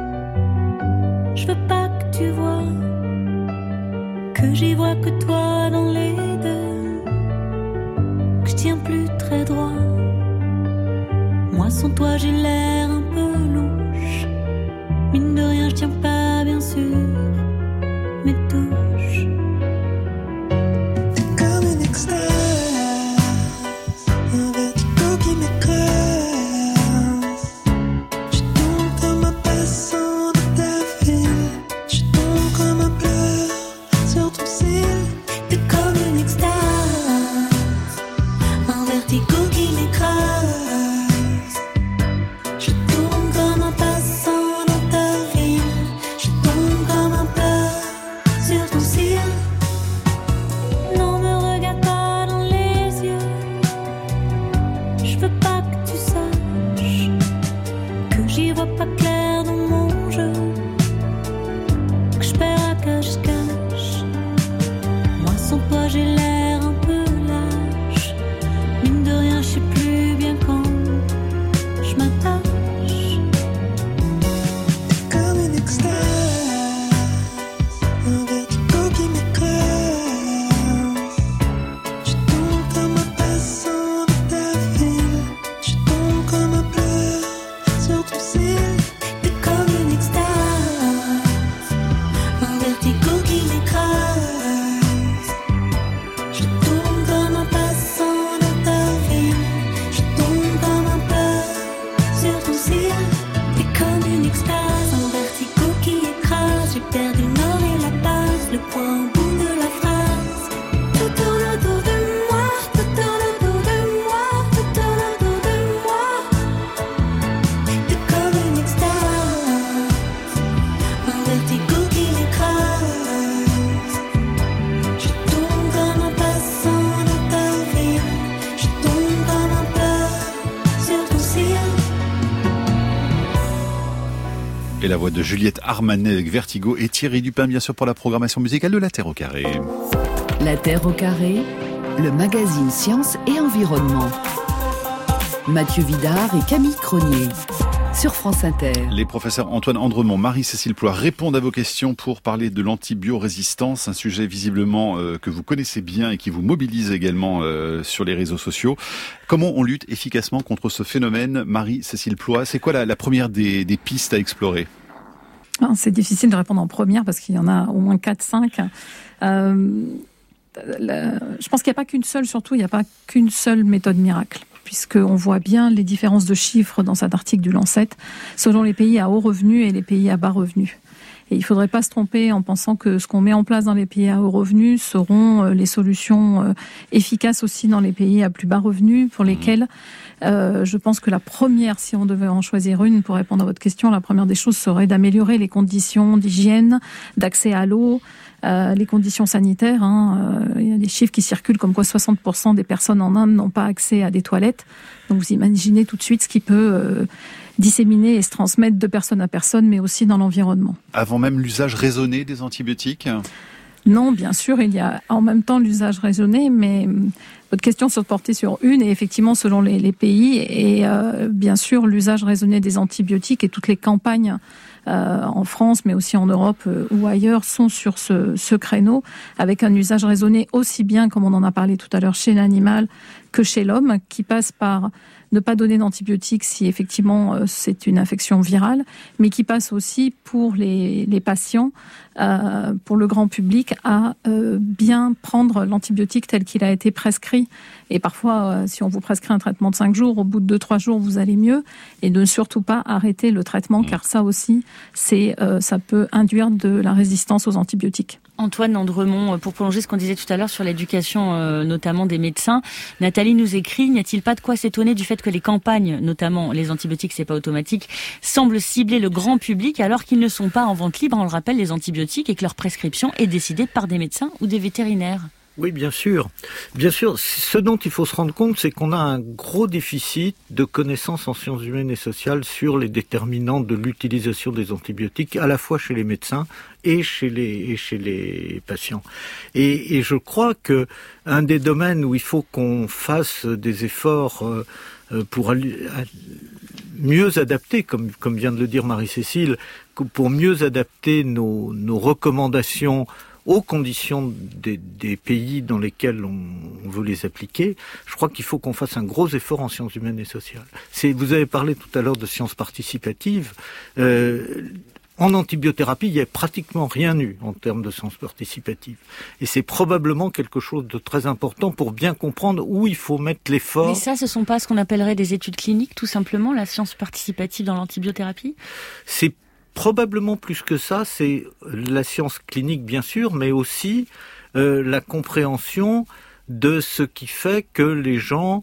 Je veux pas que tu vois que j'y vois que toi dans les deux, que je tiens plus très droit. Moi sans toi j'ai l'air un peu louche. Mine de rien je tiens pas bien sûr mes touches. T'es comme une extase, un vertigo qui m'écrase. Je tombe comme un passant de ta ville. Je tombe comme un pleur sur ton cil. T'es comme une extase, un vertigo qui m'écrase. Je tombe comme un passant dans ta ville. Je tombe comme un pleur sur ton cil. Non, me regarde pas dans les yeux. Je veux pas que tu saches que j'y vois pas clair dans mon jeu, que je perds à cache-cache. Moi sans toi j'ai l'air un peu lâche. Mine de rien je sais plus bien quand je m'attache. Comme une extase, un vertigo qui m'écrase. Je tombe comme un passant de ta ville. Je tombe comme un pleur sur ton cil. T'es comme une extase, un vertigo qui m'écrase. Je tombe comme un passant dans ta ville. Je tombe comme un pleur sur ton cil. T'es comme une extase, un vertigo qui écrase. J'ai perdu le nord et la base, le point au bout de la phrase. Tout tourne autour de moi, tout tourne autour de moi, tout tourne autour de moi. T'es comme une extase, un vertigo qui m'écrase. Je tombe comme un passant dans ta ville. Je tombe comme un pleur sur ton cil. Et la voix de Juliette Armanet avec Vertigo et Thierry Dupin, bien sûr, pour la programmation musicale de la Terre au carré. La Terre au carré, le magazine Sciences et Environnement. Mathieu Vidard et Camille Cronier sur France Inter. Les professeurs Antoine Andremont, Marie-Cécile Ploy répondent à vos questions pour parler de l'antibiorésistance, un sujet visiblement euh, que vous connaissez bien et qui vous mobilise également euh, sur les réseaux sociaux. Comment on lutte efficacement contre ce phénomène, Marie-Cécile Ploy? C'est quoi la, la première des, des pistes à explorer? C'est difficile de répondre en première parce qu'il y en a au moins quatre cinq. Euh, la, je pense qu'il n'y a pas qu'une seule, surtout, il n'y a pas qu'une seule méthode miracle, puisqu'on voit bien les différences de chiffres dans cet article du Lancet, selon les pays à haut revenu et les pays à bas revenu. Et il ne faudrait pas se tromper en pensant que ce qu'on met en place dans les pays à haut revenu seront les solutions efficaces aussi dans les pays à plus bas revenus, pour lesquels euh, je pense que la première, si on devait en choisir une pour répondre à votre question, la première des choses serait d'améliorer les conditions d'hygiène, d'accès à l'eau, Euh, les conditions sanitaires. Hein, euh, il y a des chiffres qui circulent comme quoi soixante pour cent des personnes en Inde n'ont pas accès à des toilettes. Donc vous imaginez tout de suite ce qui peut euh, disséminer et se transmettre de personne à personne, mais aussi dans l'environnement. Avant même l'usage raisonné des antibiotiques ? Non, bien sûr, il y a en même temps l'usage raisonné, mais votre question se portait sur une, et effectivement selon les, les pays, et euh, bien sûr l'usage raisonné des antibiotiques et toutes les campagnes euh, en France, mais aussi en Europe euh, ou ailleurs, sont sur ce, ce créneau, avec un usage raisonné aussi bien, comme on en a parlé tout à l'heure, chez l'animal que chez l'homme, qui passe par ne pas donner d'antibiotiques si effectivement euh, c'est une infection virale, mais qui passe aussi pour les, les patients, euh, pour le grand public, à euh, bien prendre l'antibiotique tel qu'il a été prescrit. Et parfois, euh, si on vous prescrit un traitement de cinq jours, au bout de deux trois jours, vous allez mieux. Et de ne surtout pas arrêter le traitement, car ça aussi, c'est, euh, ça peut induire de la résistance aux antibiotiques. Antoine Andremont, pour prolonger ce qu'on disait tout à l'heure sur l'éducation, euh, notamment des médecins, Nathalie nous écrit, n'y a-t-il pas de quoi s'étonner du fait que les campagnes, notamment les antibiotiques, c'est pas automatique, semblent cibler le grand public alors qu'ils ne sont pas en vente libre, on le rappelle, les antibiotiques, et que leur prescription est décidée par des médecins ou des vétérinaires? Oui, bien sûr. Bien sûr, ce dont il faut se rendre compte, c'est qu'on a un gros déficit de connaissances en sciences humaines et sociales sur les déterminants de l'utilisation des antibiotiques, à la fois chez les médecins et chez les, et chez les patients. Et, et je crois que un des domaines où il faut qu'on fasse des efforts euh, pour mieux adapter, comme, comme vient de le dire Marie-Cécile, pour mieux adapter nos, nos recommandations aux conditions des, des pays dans lesquels on, on veut les appliquer, je crois qu'il faut qu'on fasse un gros effort en sciences humaines et sociales. C'est, vous avez parlé tout à l'heure de sciences participatives. Euh, en antibiothérapie, il n'y a pratiquement rien eu en termes de sciences participatives. Et c'est probablement quelque chose de très important pour bien comprendre où il faut mettre l'effort. Mais ça, ce ne sont pas ce qu'on appellerait des études cliniques, tout simplement, la science participative dans l'antibiothérapie ? C'est probablement plus que ça, c'est la science clinique bien sûr, mais aussi euh, la compréhension de ce qui fait que les gens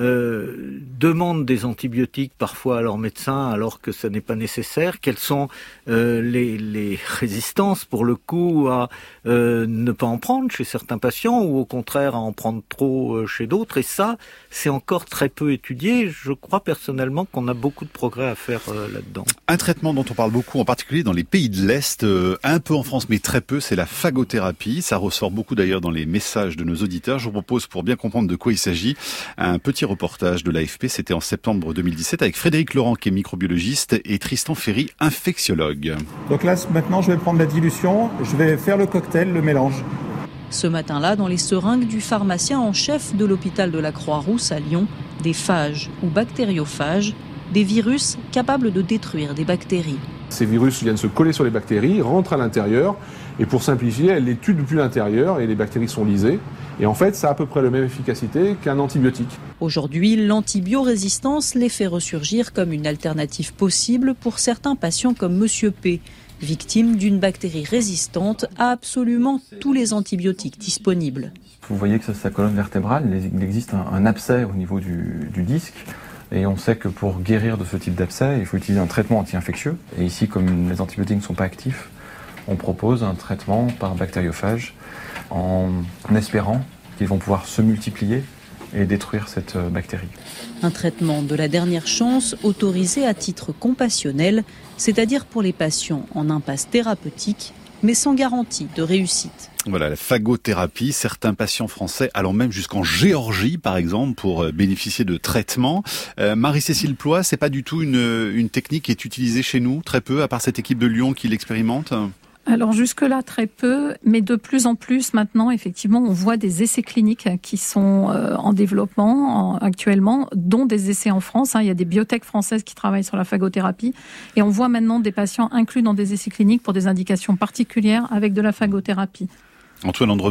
euh, demandent des antibiotiques parfois à leur médecin alors que ce n'est pas nécessaire, quelles sont euh, les, les résistances pour le coup à euh, ne pas en prendre chez certains patients ou au contraire à en prendre trop euh, chez d'autres, et ça c'est encore très peu étudié. Je crois personnellement qu'on a beaucoup de progrès à faire euh, là-dedans. Un traitement dont on parle beaucoup, en particulier dans les pays de l'Est, euh, un peu en France mais très peu, c'est la phagothérapie. Ça ressort beaucoup d'ailleurs dans les messages de nos auditeurs. Je vous propose, pour bien comprendre de quoi il s'agit, un petit reportage de l'A F P. C'était en septembre deux mille dix-sept avec Frédéric Laurent qui est microbiologiste et Tristan Ferry, infectiologue. Donc là maintenant je vais prendre la dilution, je vais faire le cocktail, le mélange. Ce matin-là, dans les seringues du pharmacien en chef de l'hôpital de la Croix-Rousse à Lyon, des phages ou bactériophages, des virus capables de détruire des bactéries. Ces virus viennent se coller sur les bactéries, rentrent à l'intérieur, et pour simplifier, elles les tuent depuis l'intérieur et les bactéries sont lysées. Et en fait, ça a à peu près la même efficacité qu'un antibiotique. Aujourd'hui, l'antibiorésistance les fait ressurgir comme une alternative possible pour certains patients comme Monsieur P, victime d'une bactérie résistante à absolument tous les antibiotiques disponibles. Vous voyez que ça, sa colonne vertébrale, il existe un, un abcès au niveau du, du disque. Et on sait que pour guérir de ce type d'abcès, il faut utiliser un traitement anti-infectieux. Et ici, comme les antibiotiques ne sont pas actifs, on propose un traitement par bactériophage en espérant qu'ils vont pouvoir se multiplier et détruire cette bactérie. Un traitement de la dernière chance autorisé à titre compassionnel, c'est-à-dire pour les patients en impasse thérapeutique, mais sans garantie de réussite. Voilà, la phagothérapie, certains patients français allant même jusqu'en Géorgie, par exemple, pour bénéficier de traitements. Euh, Marie-Cécile Ploix, c'est pas du tout une, une technique qui est utilisée chez nous, très peu, à part cette équipe de Lyon qui l'expérimente ? Alors jusque-là, très peu, mais de plus en plus maintenant, effectivement, on voit des essais cliniques qui sont euh, en développement en, actuellement, dont des essais en France. Hein. Il y a des biotech françaises qui travaillent sur la phagothérapie et on voit maintenant des patients inclus dans des essais cliniques pour des indications particulières avec de la phagothérapie. Antoine Andremont.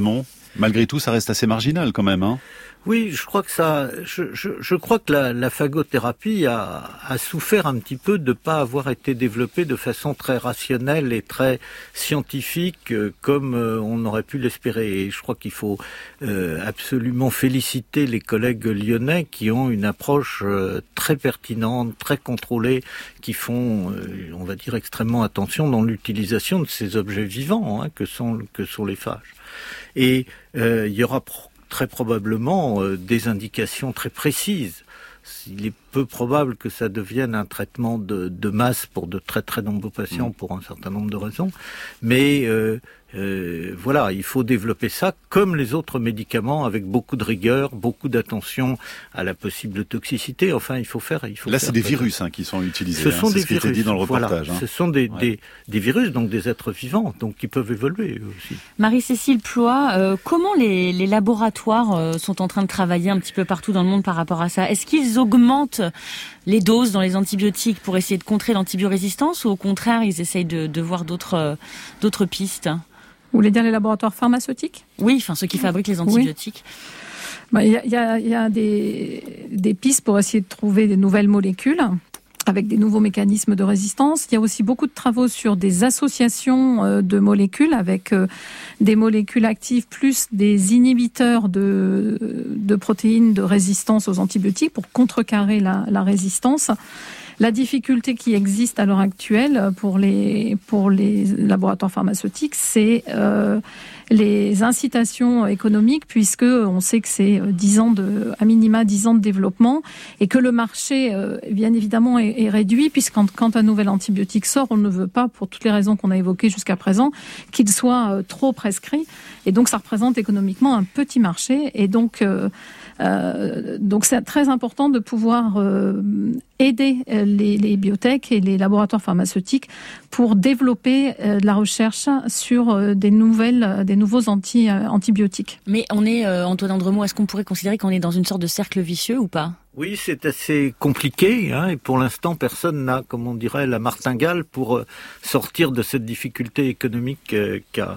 Malgré tout, ça reste assez marginal quand même, hein. Oui, je crois que ça, je, je, je crois que la, la phagothérapie a, a souffert un petit peu de ne pas avoir été développée de façon très rationnelle et très scientifique euh, comme euh, on aurait pu l'espérer. Et je crois qu'il faut euh, absolument féliciter les collègues lyonnais qui ont une approche euh, très pertinente, très contrôlée, qui font, euh, on va dire, extrêmement attention dans l'utilisation de ces objets vivants hein, que sont que sont les phages. Et euh, il y aura pro- très probablement euh, des indications très précises. Il est peu probable que ça devienne un traitement de, de masse pour de très très nombreux patients pour un certain nombre de raisons. Mais euh, euh, voilà, il faut développer ça comme les autres médicaments avec beaucoup de rigueur, beaucoup d'attention à la possible toxicité. Enfin, il faut faire. Il faut Là, faire c'est des ça. virus hein, qui sont utilisés. Ce hein, sont c'est des ce qui virus. était dit dans le reportage. Voilà, hein. ce sont des, Ouais. des, des virus, donc des êtres vivants, donc qui peuvent évoluer eux aussi. Marie-Cécile Ploy, euh, comment les, les laboratoires euh, sont en train de travailler un petit peu partout dans le monde par rapport à ça? Est-ce qu'ils augmentent les doses dans les antibiotiques pour essayer de contrer l'antibiorésistance ou au contraire, ils essayent de, de voir d'autres, euh, d'autres pistes? Vous voulez dire les laboratoires pharmaceutiques? Oui, enfin ceux qui fabriquent les antibiotiques. Il bah, y a, y a, y a des, des pistes pour essayer de trouver des nouvelles molécules avec des nouveaux mécanismes de résistance. Il y a aussi beaucoup de travaux sur des associations de molécules avec des molécules actives plus des inhibiteurs de, de protéines de résistance aux antibiotiques pour contrecarrer la, la résistance. La difficulté qui existe à l'heure actuelle pour les, pour les laboratoires pharmaceutiques, c'est euh, les incitations économiques, puisque on sait que c'est dix ans de, à minima dix ans de développement, et que le marché, euh, bien évidemment, est, est réduit, puisque quand, quand un nouvel antibiotique sort, on ne veut pas, pour toutes les raisons qu'on a évoquées jusqu'à présent, qu'il soit euh, trop prescrit. Et donc, ça représente économiquement un petit marché. Et donc, euh, euh, donc c'est très important de pouvoir euh, aider les, les biotech et les laboratoires pharmaceutiques pour développer euh, de la recherche sur euh, des nouvelles, des nouveaux anti, euh, antibiotiques. Mais on est, euh, Antoine Andremot, est-ce qu'on pourrait considérer qu'on est dans une sorte de cercle vicieux ou pas? Oui, c'est assez compliqué, hein, et pour l'instant, personne n'a, comme on dirait, la martingale pour euh, sortir de cette difficulté économique euh, qu'a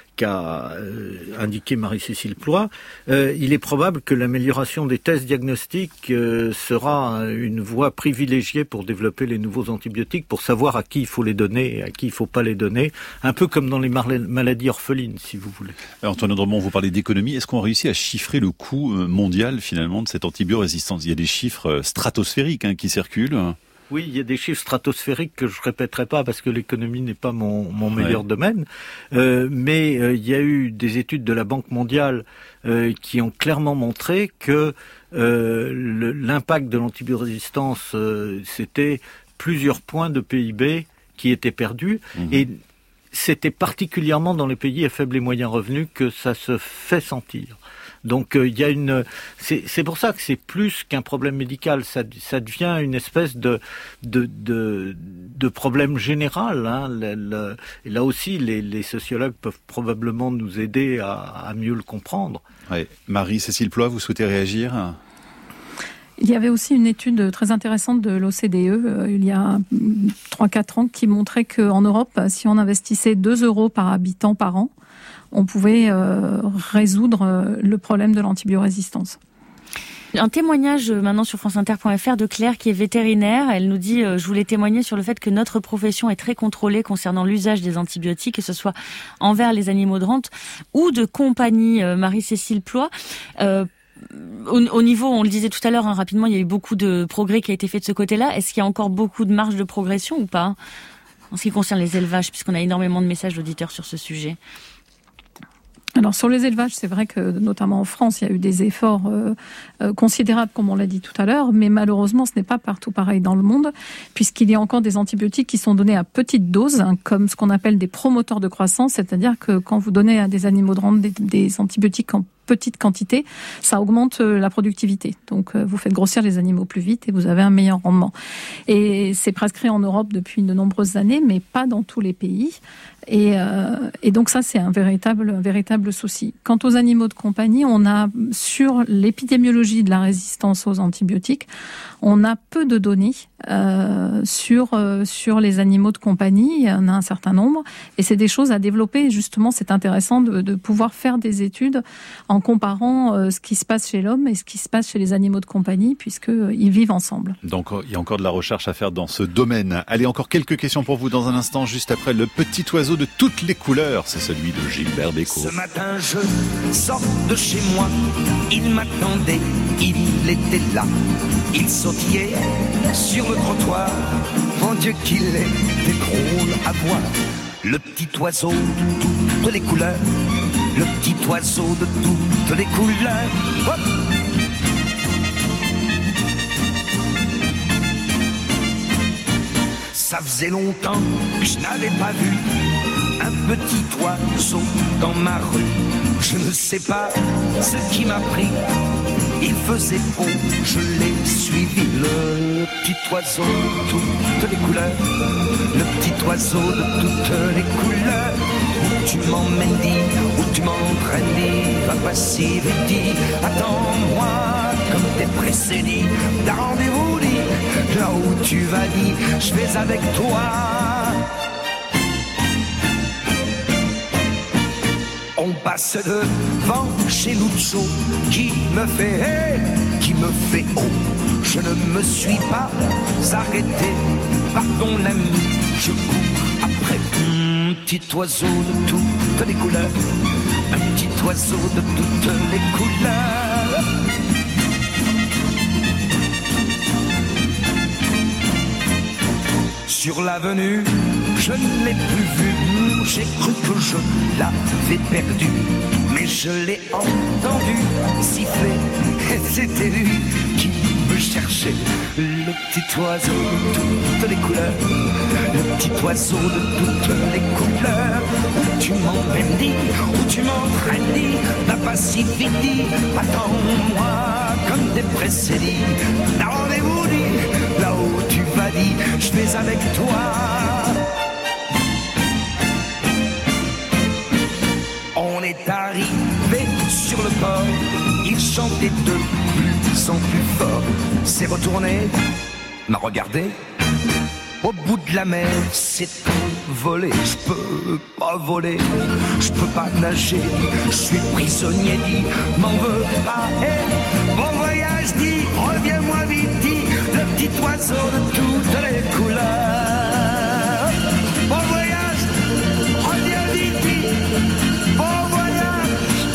qu'a euh, indiqué Marie-Cécile Ploy. Euh, il est probable que l'amélioration des tests diagnostiques euh, sera une voie privilégiée pour développer les nouveaux antibiotiques, pour savoir à qui il faut les donner et à qui il ne faut pas les donner, un peu comme dans les mar- maladies orphelines, si vous voulez. Alors, Antoine Andremont, vous parlez d'économie. Est-ce qu'on réussit à chiffrer le coût mondial, finalement, de cette antibiorésistance? Il y a des chiffres stratosphériques hein, qui circulent. Oui, il y a des chiffres stratosphériques que je répéterai pas parce que l'économie n'est pas mon, mon meilleur ouais. domaine. Euh, mais euh, il y a eu des études de la Banque mondiale euh, qui ont clairement montré que euh, le, l'impact de l'antibiorésistance, euh, c'était plusieurs points de P I B qui étaient perdus. Mmh. Et c'était particulièrement dans les pays à faible et moyen revenu que ça se fait sentir. Donc il euh, y a une, c'est, c'est pour ça que c'est plus qu'un problème médical, ça, ça devient une espèce de de de, de problème général. Hein. Le, le, et là aussi, les, les sociologues peuvent probablement nous aider à, à mieux le comprendre. Ouais. Marie-Cécile Ploy, vous souhaitez réagir? Il y avait aussi une étude très intéressante de l'O C D E euh, il y a trois quatre ans qui montrait qu'en Europe, si on investissait deux euros par habitant par an, on pouvait euh, résoudre euh, le problème de l'antibiorésistance. Un témoignage maintenant sur france inter point f r de Claire qui est vétérinaire. Elle nous dit euh, « Je voulais témoigner sur le fait que notre profession est très contrôlée concernant l'usage des antibiotiques, que ce soit envers les animaux de rente ou de compagnie. Euh, » Marie-Cécile Ploy, euh, Au, au niveau, on le disait tout à l'heure, hein, rapidement, il y a eu beaucoup de progrès qui a été fait de ce côté-là. Est-ce qu'il y a encore beaucoup de marge de progression ou pas en ce qui concerne les élevages, puisqu'on a énormément de messages d'auditeurs sur ce sujet? Alors sur les élevages, c'est vrai que notamment en France, il y a eu des efforts euh, euh, considérables, comme on l'a dit tout à l'heure, mais malheureusement, ce n'est pas partout pareil dans le monde, puisqu'il y a encore des antibiotiques qui sont donnés à petite dose, hein, comme ce qu'on appelle des promoteurs de croissance, c'est-à-dire que quand vous donnez à des animaux de rente des, des antibiotiques en petite quantité, ça augmente la productivité. Donc vous faites grossir les animaux plus vite et vous avez un meilleur rendement. Et c'est prescrit en Europe depuis de nombreuses années, mais pas dans tous les pays. Et, euh, et donc ça, c'est un véritable, un véritable souci. Quant aux animaux de compagnie, on a sur l'épidémiologie de la résistance aux antibiotiques, on a peu de données euh, sur euh, sur les animaux de compagnie. Il y en a un certain nombre, et c'est des choses à développer. Et justement, c'est intéressant de, de pouvoir faire des études en comparant euh, ce qui se passe chez l'homme et ce qui se passe chez les animaux de compagnie, puisque euh, ils vivent ensemble. Donc il y a encore de la recherche à faire dans ce domaine. Allez, encore quelques questions pour vous dans un instant, juste après le petit oiseau de toutes les couleurs, c'est celui de Gilbert Bécaud. Ce matin je sors de chez moi, il m'attendait, il était là, il sautillait sur le trottoir, mon Dieu qu'il était drôle à voir. Le petit oiseau de toutes les couleurs, le petit oiseau de toutes les couleurs. Hop! Ça faisait longtemps que je n'avais pas vu un petit oiseau dans ma rue. Je ne sais pas ce qui m'a pris, il faisait beau, je l'ai suivi. Le petit oiseau de toutes les couleurs, le petit oiseau de toutes les couleurs. Où tu m'emmènes, dis, où tu m'entraînes, dis, va passer vite, dis, attends-moi comme t'es pressé, dis, t'as rendez-vous, dis, là où tu vas, dis, je vais avec toi. On passe devant chez Lucho qui me fait hey, qui me fait oh. Je ne me suis pas arrêté par ton ami. Je cours après un petit oiseau de toutes les couleurs, un petit oiseau de toutes les couleurs. Sur l'avenue, je ne l'ai plus vu, j'ai cru que je l'avais perdu, mais je l'ai entendu siffler, et c'était lui qui me cherchait. Le petit oiseau de toutes les couleurs, le petit oiseau de toutes les couleurs. Où tu m'emmènes, dis, où tu m'entraînes, dis, va pas si vite, dis, attends-moi comme t'es pressé, dis, t'as rendez-vous, dis, là où tu vas, dis, je vais avec toi. On est arrivé sur le port, il chantait de plus en plus fort. S'est retourné, m'a regardé, au bout de la mer, c'est envolé. Je peux pas voler, je peux pas nager, je suis prisonnier, dit, m'en veux pas. Hey, bon voyage, dit, reviens-moi vite, dit, le petit oiseau de toutes les couleurs. Bon voyage, reviens vite, dit, bon voyage.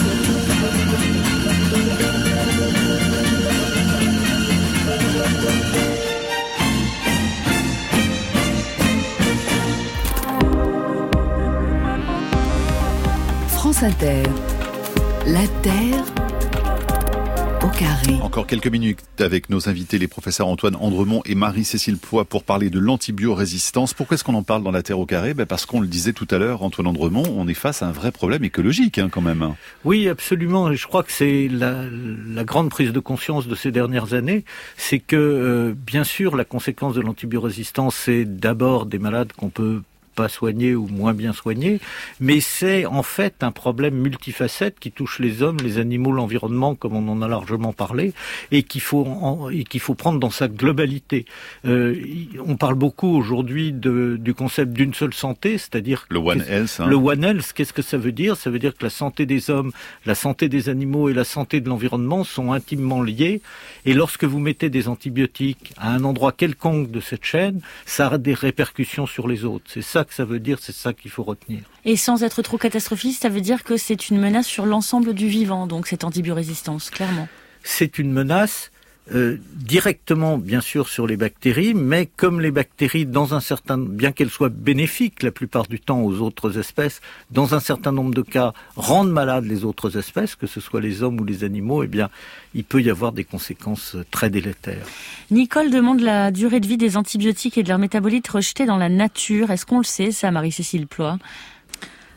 France Inter, la Terre au carré. Encore quelques minutes avec nos invités, les professeurs Antoine Andremont et Marie-Cécile Ploix, pour parler de l'antibiorésistance. Pourquoi est-ce qu'on en parle dans la Terre au carré? Ben parce qu'on le disait tout à l'heure, Antoine Andremont, on est face à un vrai problème écologique hein, quand même. Oui, absolument. Et je crois que c'est la, la grande prise de conscience de ces dernières années, c'est que euh, bien sûr la conséquence de l'antibiorésistance, c'est d'abord des malades qu'on peut pas soigner ou moins bien soigner, mais c'est en fait un problème multifacette qui touche les hommes, les animaux, l'environnement, comme on en a largement parlé, et qu'il faut en, et qu'il faut prendre dans sa globalité. Euh, on parle beaucoup aujourd'hui de, du concept d'une seule santé, c'est-à-dire le One Health. Hein. Le One Health, qu'est-ce que ça veut dire? Ça veut dire que la santé des hommes, la santé des animaux et la santé de l'environnement sont intimement liées. Et lorsque vous mettez des antibiotiques à un endroit quelconque de cette chaîne, ça a des répercussions sur les autres. C'est ça que ça veut dire, c'est ça qu'il faut retenir. Et sans être trop catastrophiste, ça veut dire que c'est une menace sur l'ensemble du vivant, donc cette antibiorésistance, clairement. C'est une menace euh, directement, bien sûr, sur les bactéries, mais comme les bactéries, dans un certain, bien qu'elles soient bénéfiques la plupart du temps aux autres espèces, dans un certain nombre de cas, rendent malades les autres espèces, que ce soit les hommes ou les animaux, eh bien, il peut y avoir des conséquences très délétères. Nicole demande la durée de vie des antibiotiques et de leurs métabolites rejetés dans la nature. Est-ce qu'on le sait, ça, Marie-Cécile Ploix ?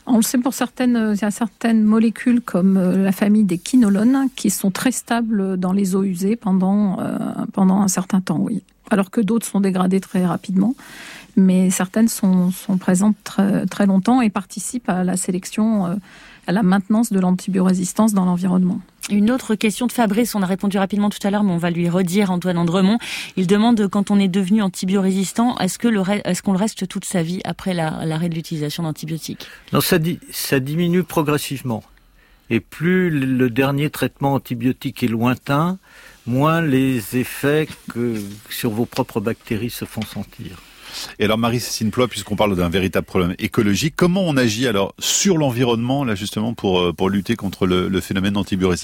On le sait pour certaines, il y a certaines molécules comme la famille des quinolones qui sont très stables dans les eaux usées pendant, euh, pendant un certain temps, oui. Alors que d'autres sont dégradées très rapidement. Mais certaines sont, sont présentes très, très longtemps et participent à la sélection, euh, à la maintenance de l'antibiorésistance dans l'environnement. Une autre question de Fabrice, on a répondu rapidement tout à l'heure, mais on va lui redire, Antoine Andremont. Il demande, quand on est devenu antibiorésistant, est-ce que le re... est-ce qu'on le reste toute sa vie après la... l'arrêt de l'utilisation d'antibiotiques ? Non, ça, di... ça diminue progressivement. Et plus le dernier traitement antibiotique est lointain, moins les effets que sur vos propres bactéries se font sentir. Et alors Marie-Cécile Ploy, puisqu'on parle d'un véritable problème écologique, comment on agit alors sur l'environnement là justement pour pour lutter contre le, le phénomène d'antibiorésistance ?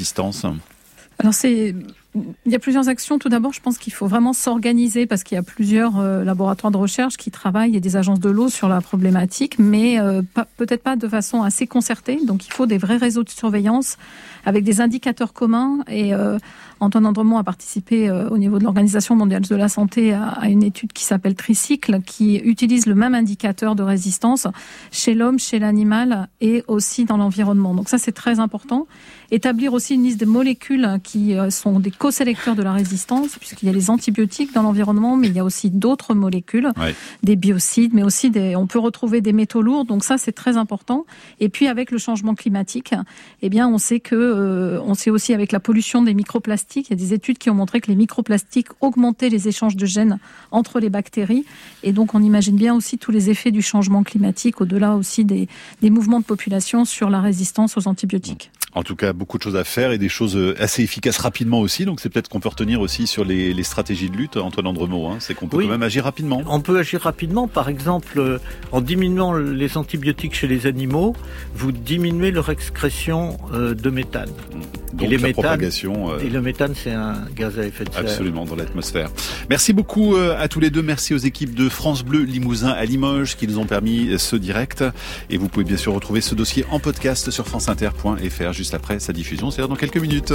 Alors c'est, il y a plusieurs actions. Tout d'abord, je pense qu'il faut vraiment s'organiser parce qu'il y a plusieurs euh, laboratoires de recherche qui travaillent et des agences de l'eau sur la problématique, mais euh, pas, peut-être pas de façon assez concertée. Donc il faut des vrais réseaux de surveillance avec des indicateurs communs. Et euh, Antoine Andremont a participé euh, au niveau de l'Organisation mondiale de la santé à, à une étude qui s'appelle Tricycle, qui utilise le même indicateur de résistance chez l'homme, chez l'animal et aussi dans l'environnement. Donc ça, c'est très important. Établir aussi une liste de molécules qui euh, sont des co-sélecteurs de la résistance, puisqu'il y a les antibiotiques dans l'environnement, mais il y a aussi d'autres molécules, ouais. des biocides, mais aussi des, on peut retrouver des métaux lourds. Donc ça, c'est très important. Et puis avec le changement climatique, eh bien, on sait que, euh, on sait aussi avec la pollution des microplastiques, il y a des études qui ont montré que les microplastiques augmentaient les échanges de gènes entre les bactéries. Et donc, on imagine bien aussi tous les effets du changement climatique, au-delà aussi des, des mouvements de population sur la résistance aux antibiotiques. En tout cas, beaucoup de choses à faire et des choses assez efficaces rapidement aussi. Donc, c'est peut-être qu'on peut retenir aussi sur les, les stratégies de lutte, Antoine Andremont. Hein, c'est qu'on peut oui. quand même agir rapidement. On peut agir rapidement. Par exemple, euh, en diminuant les antibiotiques chez les animaux, vous diminuez leur excrétion euh, de méthane. Donc, et les la méthane, propagation... Euh... Et le méthane, c'est un gaz à effet de serre. Absolument, dans l'atmosphère. Merci beaucoup euh, à tous les deux. Merci aux équipes de France Bleu Limousin à Limoges qui nous ont permis ce direct. Et vous pouvez bien sûr retrouver ce dossier en podcast sur franceinter point f r juste après sa diffusion, c'est-à-dire dans quelques minutes.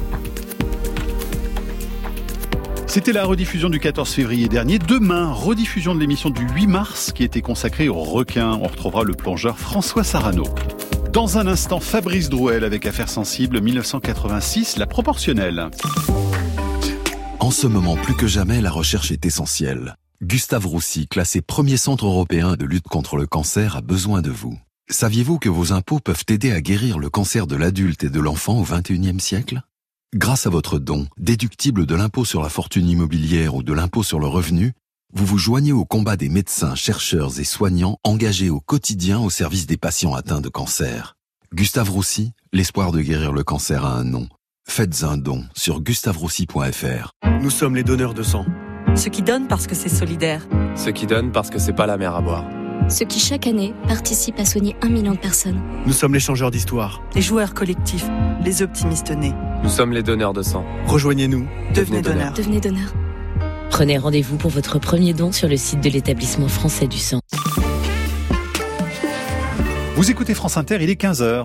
C'était la rediffusion du quatorze février dernier. Demain, rediffusion de l'émission du huit mars qui était consacrée aux requins. On retrouvera le plongeur François Sarano. Dans un instant, Fabrice Drouel avec Affaires sensibles mille neuf cent quatre-vingt-six, la proportionnelle. En ce moment, plus que jamais, la recherche est essentielle. Gustave Roussy, classé premier centre européen de lutte contre le cancer, a besoin de vous. Saviez-vous que vos impôts peuvent aider à guérir le cancer de l'adulte et de l'enfant au vingt et unième siècle ? Grâce à votre don, déductible de l'impôt sur la fortune immobilière ou de l'impôt sur le revenu, vous vous joignez au combat des médecins, chercheurs et soignants engagés au quotidien au service des patients atteints de cancer. Gustave Roussy, l'espoir de guérir le cancer a un nom. Faites un don sur gustave roussy point f r. Nous sommes les donneurs de sang. Ceux qui donnent parce que c'est solidaire. Ceux qui donnent parce que c'est pas la mer à boire. Ceux qui, chaque année, participent à soigner un million de personnes. Nous sommes les changeurs d'histoire. Les joueurs collectifs, les optimistes nés. Nous sommes les donneurs de sang. Rejoignez-nous. Devenez donneurs. Devenez donneurs. Prenez rendez-vous pour votre premier don sur le site de l'établissement français du sang. Vous écoutez France Inter, il est quinze heures.